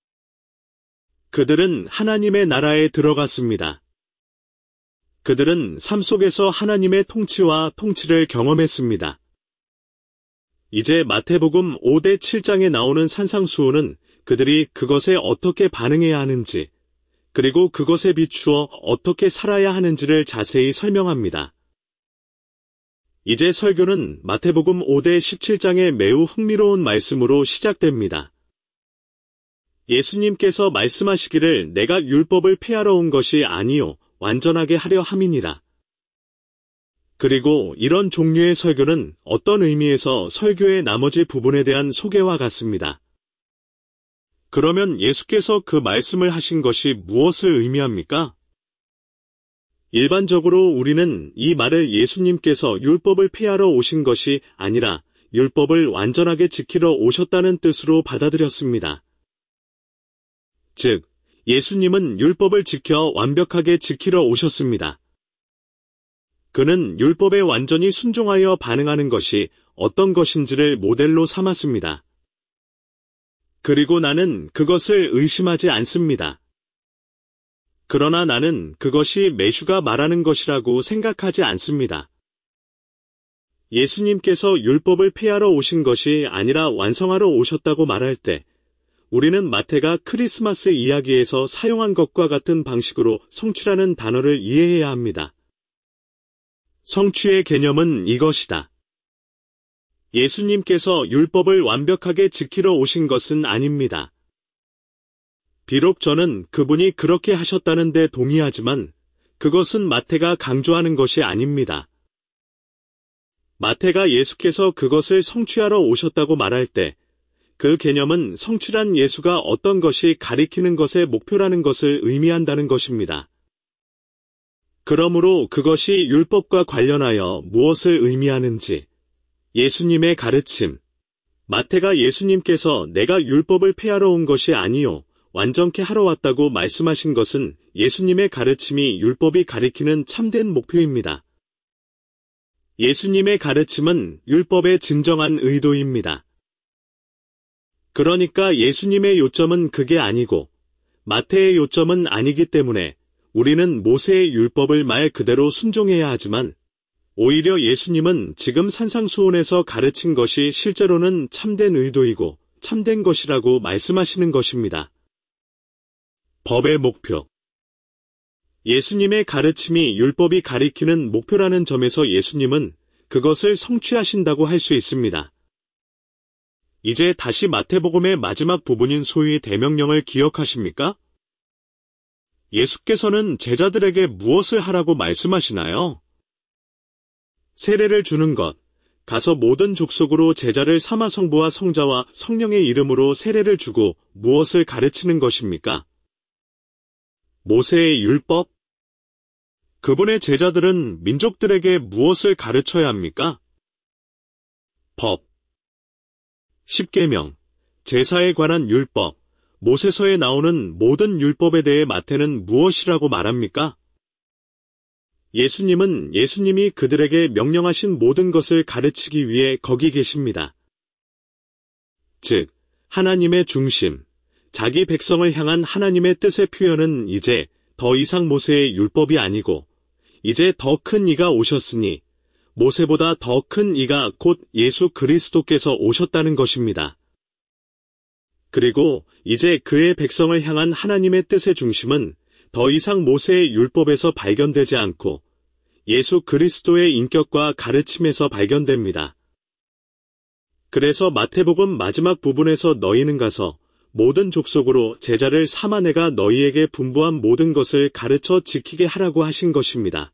그들은 하나님의 나라에 들어갔습니다. 그들은 삶 속에서 하나님의 통치와 통치를 경험했습니다. 이제 마태복음 오 대 칠 장에 나오는 산상수훈은 그들이 그것에 어떻게 반응해야 하는지, 그리고 그것에 비추어 어떻게 살아야 하는지를 자세히 설명합니다. 이제 설교는 마태복음 오 대 십칠 장의 매우 흥미로운 말씀으로 시작됩니다. 예수님께서 말씀하시기를 내가 율법을 폐하러 온 것이 아니요 완전하게 하려 함이니라. 그리고 이런 종류의 설교는 어떤 의미에서 설교의 나머지 부분에 대한 소개와 같습니다. 그러면 예수께서 그 말씀을 하신 것이 무엇을 의미합니까? 일반적으로 우리는 이 말을 예수님께서 율법을 폐하러 오신 것이 아니라 율법을 완전하게 지키러 오셨다는 뜻으로 받아들였습니다. 즉, 예수님은 율법을 지켜 완벽하게 지키러 오셨습니다. 그는 율법에 완전히 순종하여 반응하는 것이 어떤 것인지를 모델로 삼았습니다. 그리고 나는 그것을 의심하지 않습니다. 그러나 나는 그것이 매슈가 말하는 것이라고 생각하지 않습니다. 예수님께서 율법을 폐하러 오신 것이 아니라 완성하러 오셨다고 말할 때 우리는 마태가 크리스마스 이야기에서 사용한 것과 같은 방식으로 성취라는 단어를 이해해야 합니다. 성취의 개념은 이것이다. 예수님께서 율법을 완벽하게 지키러 오신 것은 아닙니다. 비록 저는 그분이 그렇게 하셨다는 데 동의하지만 그것은 마태가 강조하는 것이 아닙니다. 마태가 예수께서 그것을 성취하러 오셨다고 말할 때 그 개념은 성취란 예수가 어떤 것이 가리키는 것의 목표라는 것을 의미한다는 것입니다. 그러므로 그것이 율법과 관련하여 무엇을 의미하는지, 예수님의 가르침, 마태가 예수님께서 내가 율법을 폐하러 온 것이 아니요 완전케 하러 왔다고 말씀하신 것은 예수님의 가르침이 율법이 가리키는 참된 목표입니다. 예수님의 가르침은 율법의 진정한 의도입니다. 그러니까 예수님의 요점은 그게 아니고 마태의 요점은 아니기 때문에 우리는 모세의 율법을 말 그대로 순종해야 하지만 오히려 예수님은 지금 산상수훈에서 가르친 것이 실제로는 참된 의도이고 참된 것이라고 말씀하시는 것입니다. 법의 목표. 예수님의 가르침이 율법이 가리키는 목표라는 점에서 예수님은 그것을 성취하신다고 할 수 있습니다. 이제 다시 마태복음의 마지막 부분인 소위 대명령을 기억하십니까? 예수께서는 제자들에게 무엇을 하라고 말씀하시나요? 세례를 주는 것, 가서 모든 족속으로 제자를 삼아 성부와 성자와 성령의 이름으로 세례를 주고 무엇을 가르치는 것입니까? 모세의 율법? 그분의 제자들은 민족들에게 무엇을 가르쳐야 합니까? 법. 십계명, 제사에 관한 율법, 모세서에 나오는 모든 율법에 대해 마태는 무엇이라고 말합니까? 예수님은 예수님이 그들에게 명령하신 모든 것을 가르치기 위해 거기 계십니다. 즉, 하나님의 중심, 자기 백성을 향한 하나님의 뜻의 표현은 이제 더 이상 모세의 율법이 아니고 이제 더 큰 이가 오셨으니 모세보다 더 큰 이가 곧 예수 그리스도께서 오셨다는 것입니다. 그리고 이제 그의 백성을 향한 하나님의 뜻의 중심은 더 이상 모세의 율법에서 발견되지 않고 예수 그리스도의 인격과 가르침에서 발견됩니다. 그래서 마태복음 마지막 부분에서 너희는 가서 모든 족속으로 제자를 삼아 내가 너희에게 분부한 모든 것을 가르쳐 지키게 하라고 하신 것입니다.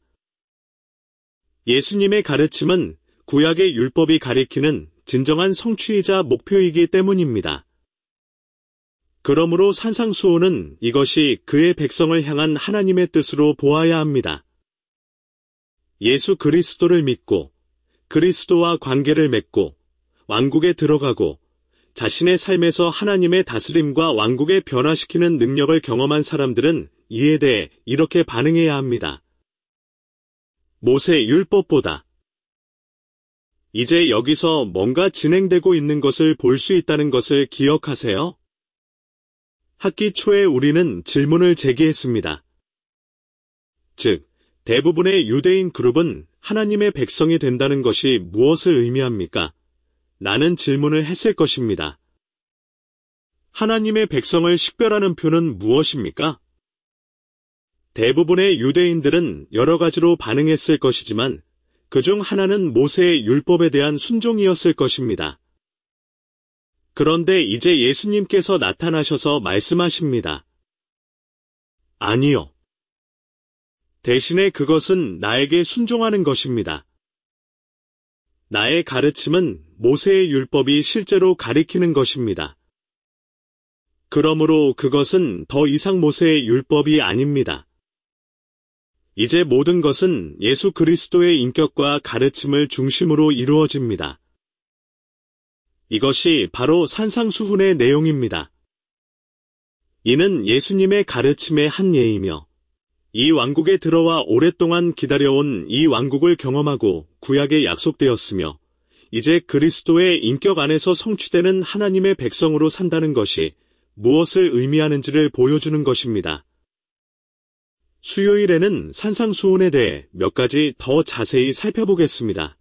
예수님의 가르침은 구약의 율법이 가리키는 진정한 성취이자 목표이기 때문입니다. 그러므로 산상수훈은 이것이 그의 백성을 향한 하나님의 뜻으로 보아야 합니다. 예수 그리스도를 믿고 그리스도와 관계를 맺고 왕국에 들어가고 자신의 삶에서 하나님의 다스림과 왕국에 변화시키는 능력을 경험한 사람들은 이에 대해 이렇게 반응해야 합니다. 모세 율법보다. 이제 여기서 뭔가 진행되고 있는 것을 볼 수 있다는 것을 기억하세요. 학기 초에 우리는 질문을 제기했습니다. 즉, 대부분의 유대인 그룹은 하나님의 백성이 된다는 것이 무엇을 의미합니까? 라는 질문을 했을 것입니다. 하나님의 백성을 식별하는 표는 무엇입니까? 대부분의 유대인들은 여러 가지로 반응했을 것이지만 그중 하나는 모세의 율법에 대한 순종이었을 것입니다. 그런데 이제 예수님께서 나타나셔서 말씀하십니다. 아니요. 대신에 그것은 나에게 순종하는 것입니다. 나의 가르침은 모세의 율법이 실제로 가리키는 것입니다. 그러므로 그것은 더 이상 모세의 율법이 아닙니다. 이제 모든 것은 예수 그리스도의 인격과 가르침을 중심으로 이루어집니다. 이것이 바로 산상수훈의 내용입니다. 이는 예수님의 가르침의 한 예이며 이 왕국에 들어와 오랫동안 기다려온 이 왕국을 경험하고 구약에 약속되었으며 이제 그리스도의 인격 안에서 성취되는 하나님의 백성으로 산다는 것이 무엇을 의미하는지를 보여주는 것입니다. 수요일에는 산상수훈에 대해 몇 가지 더 자세히 살펴보겠습니다.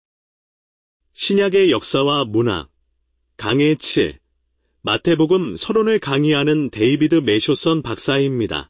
신약의 역사와 문학, 강의 칠, 마태복음 서론을 강의하는 데이비드 메쇼선 박사입니다.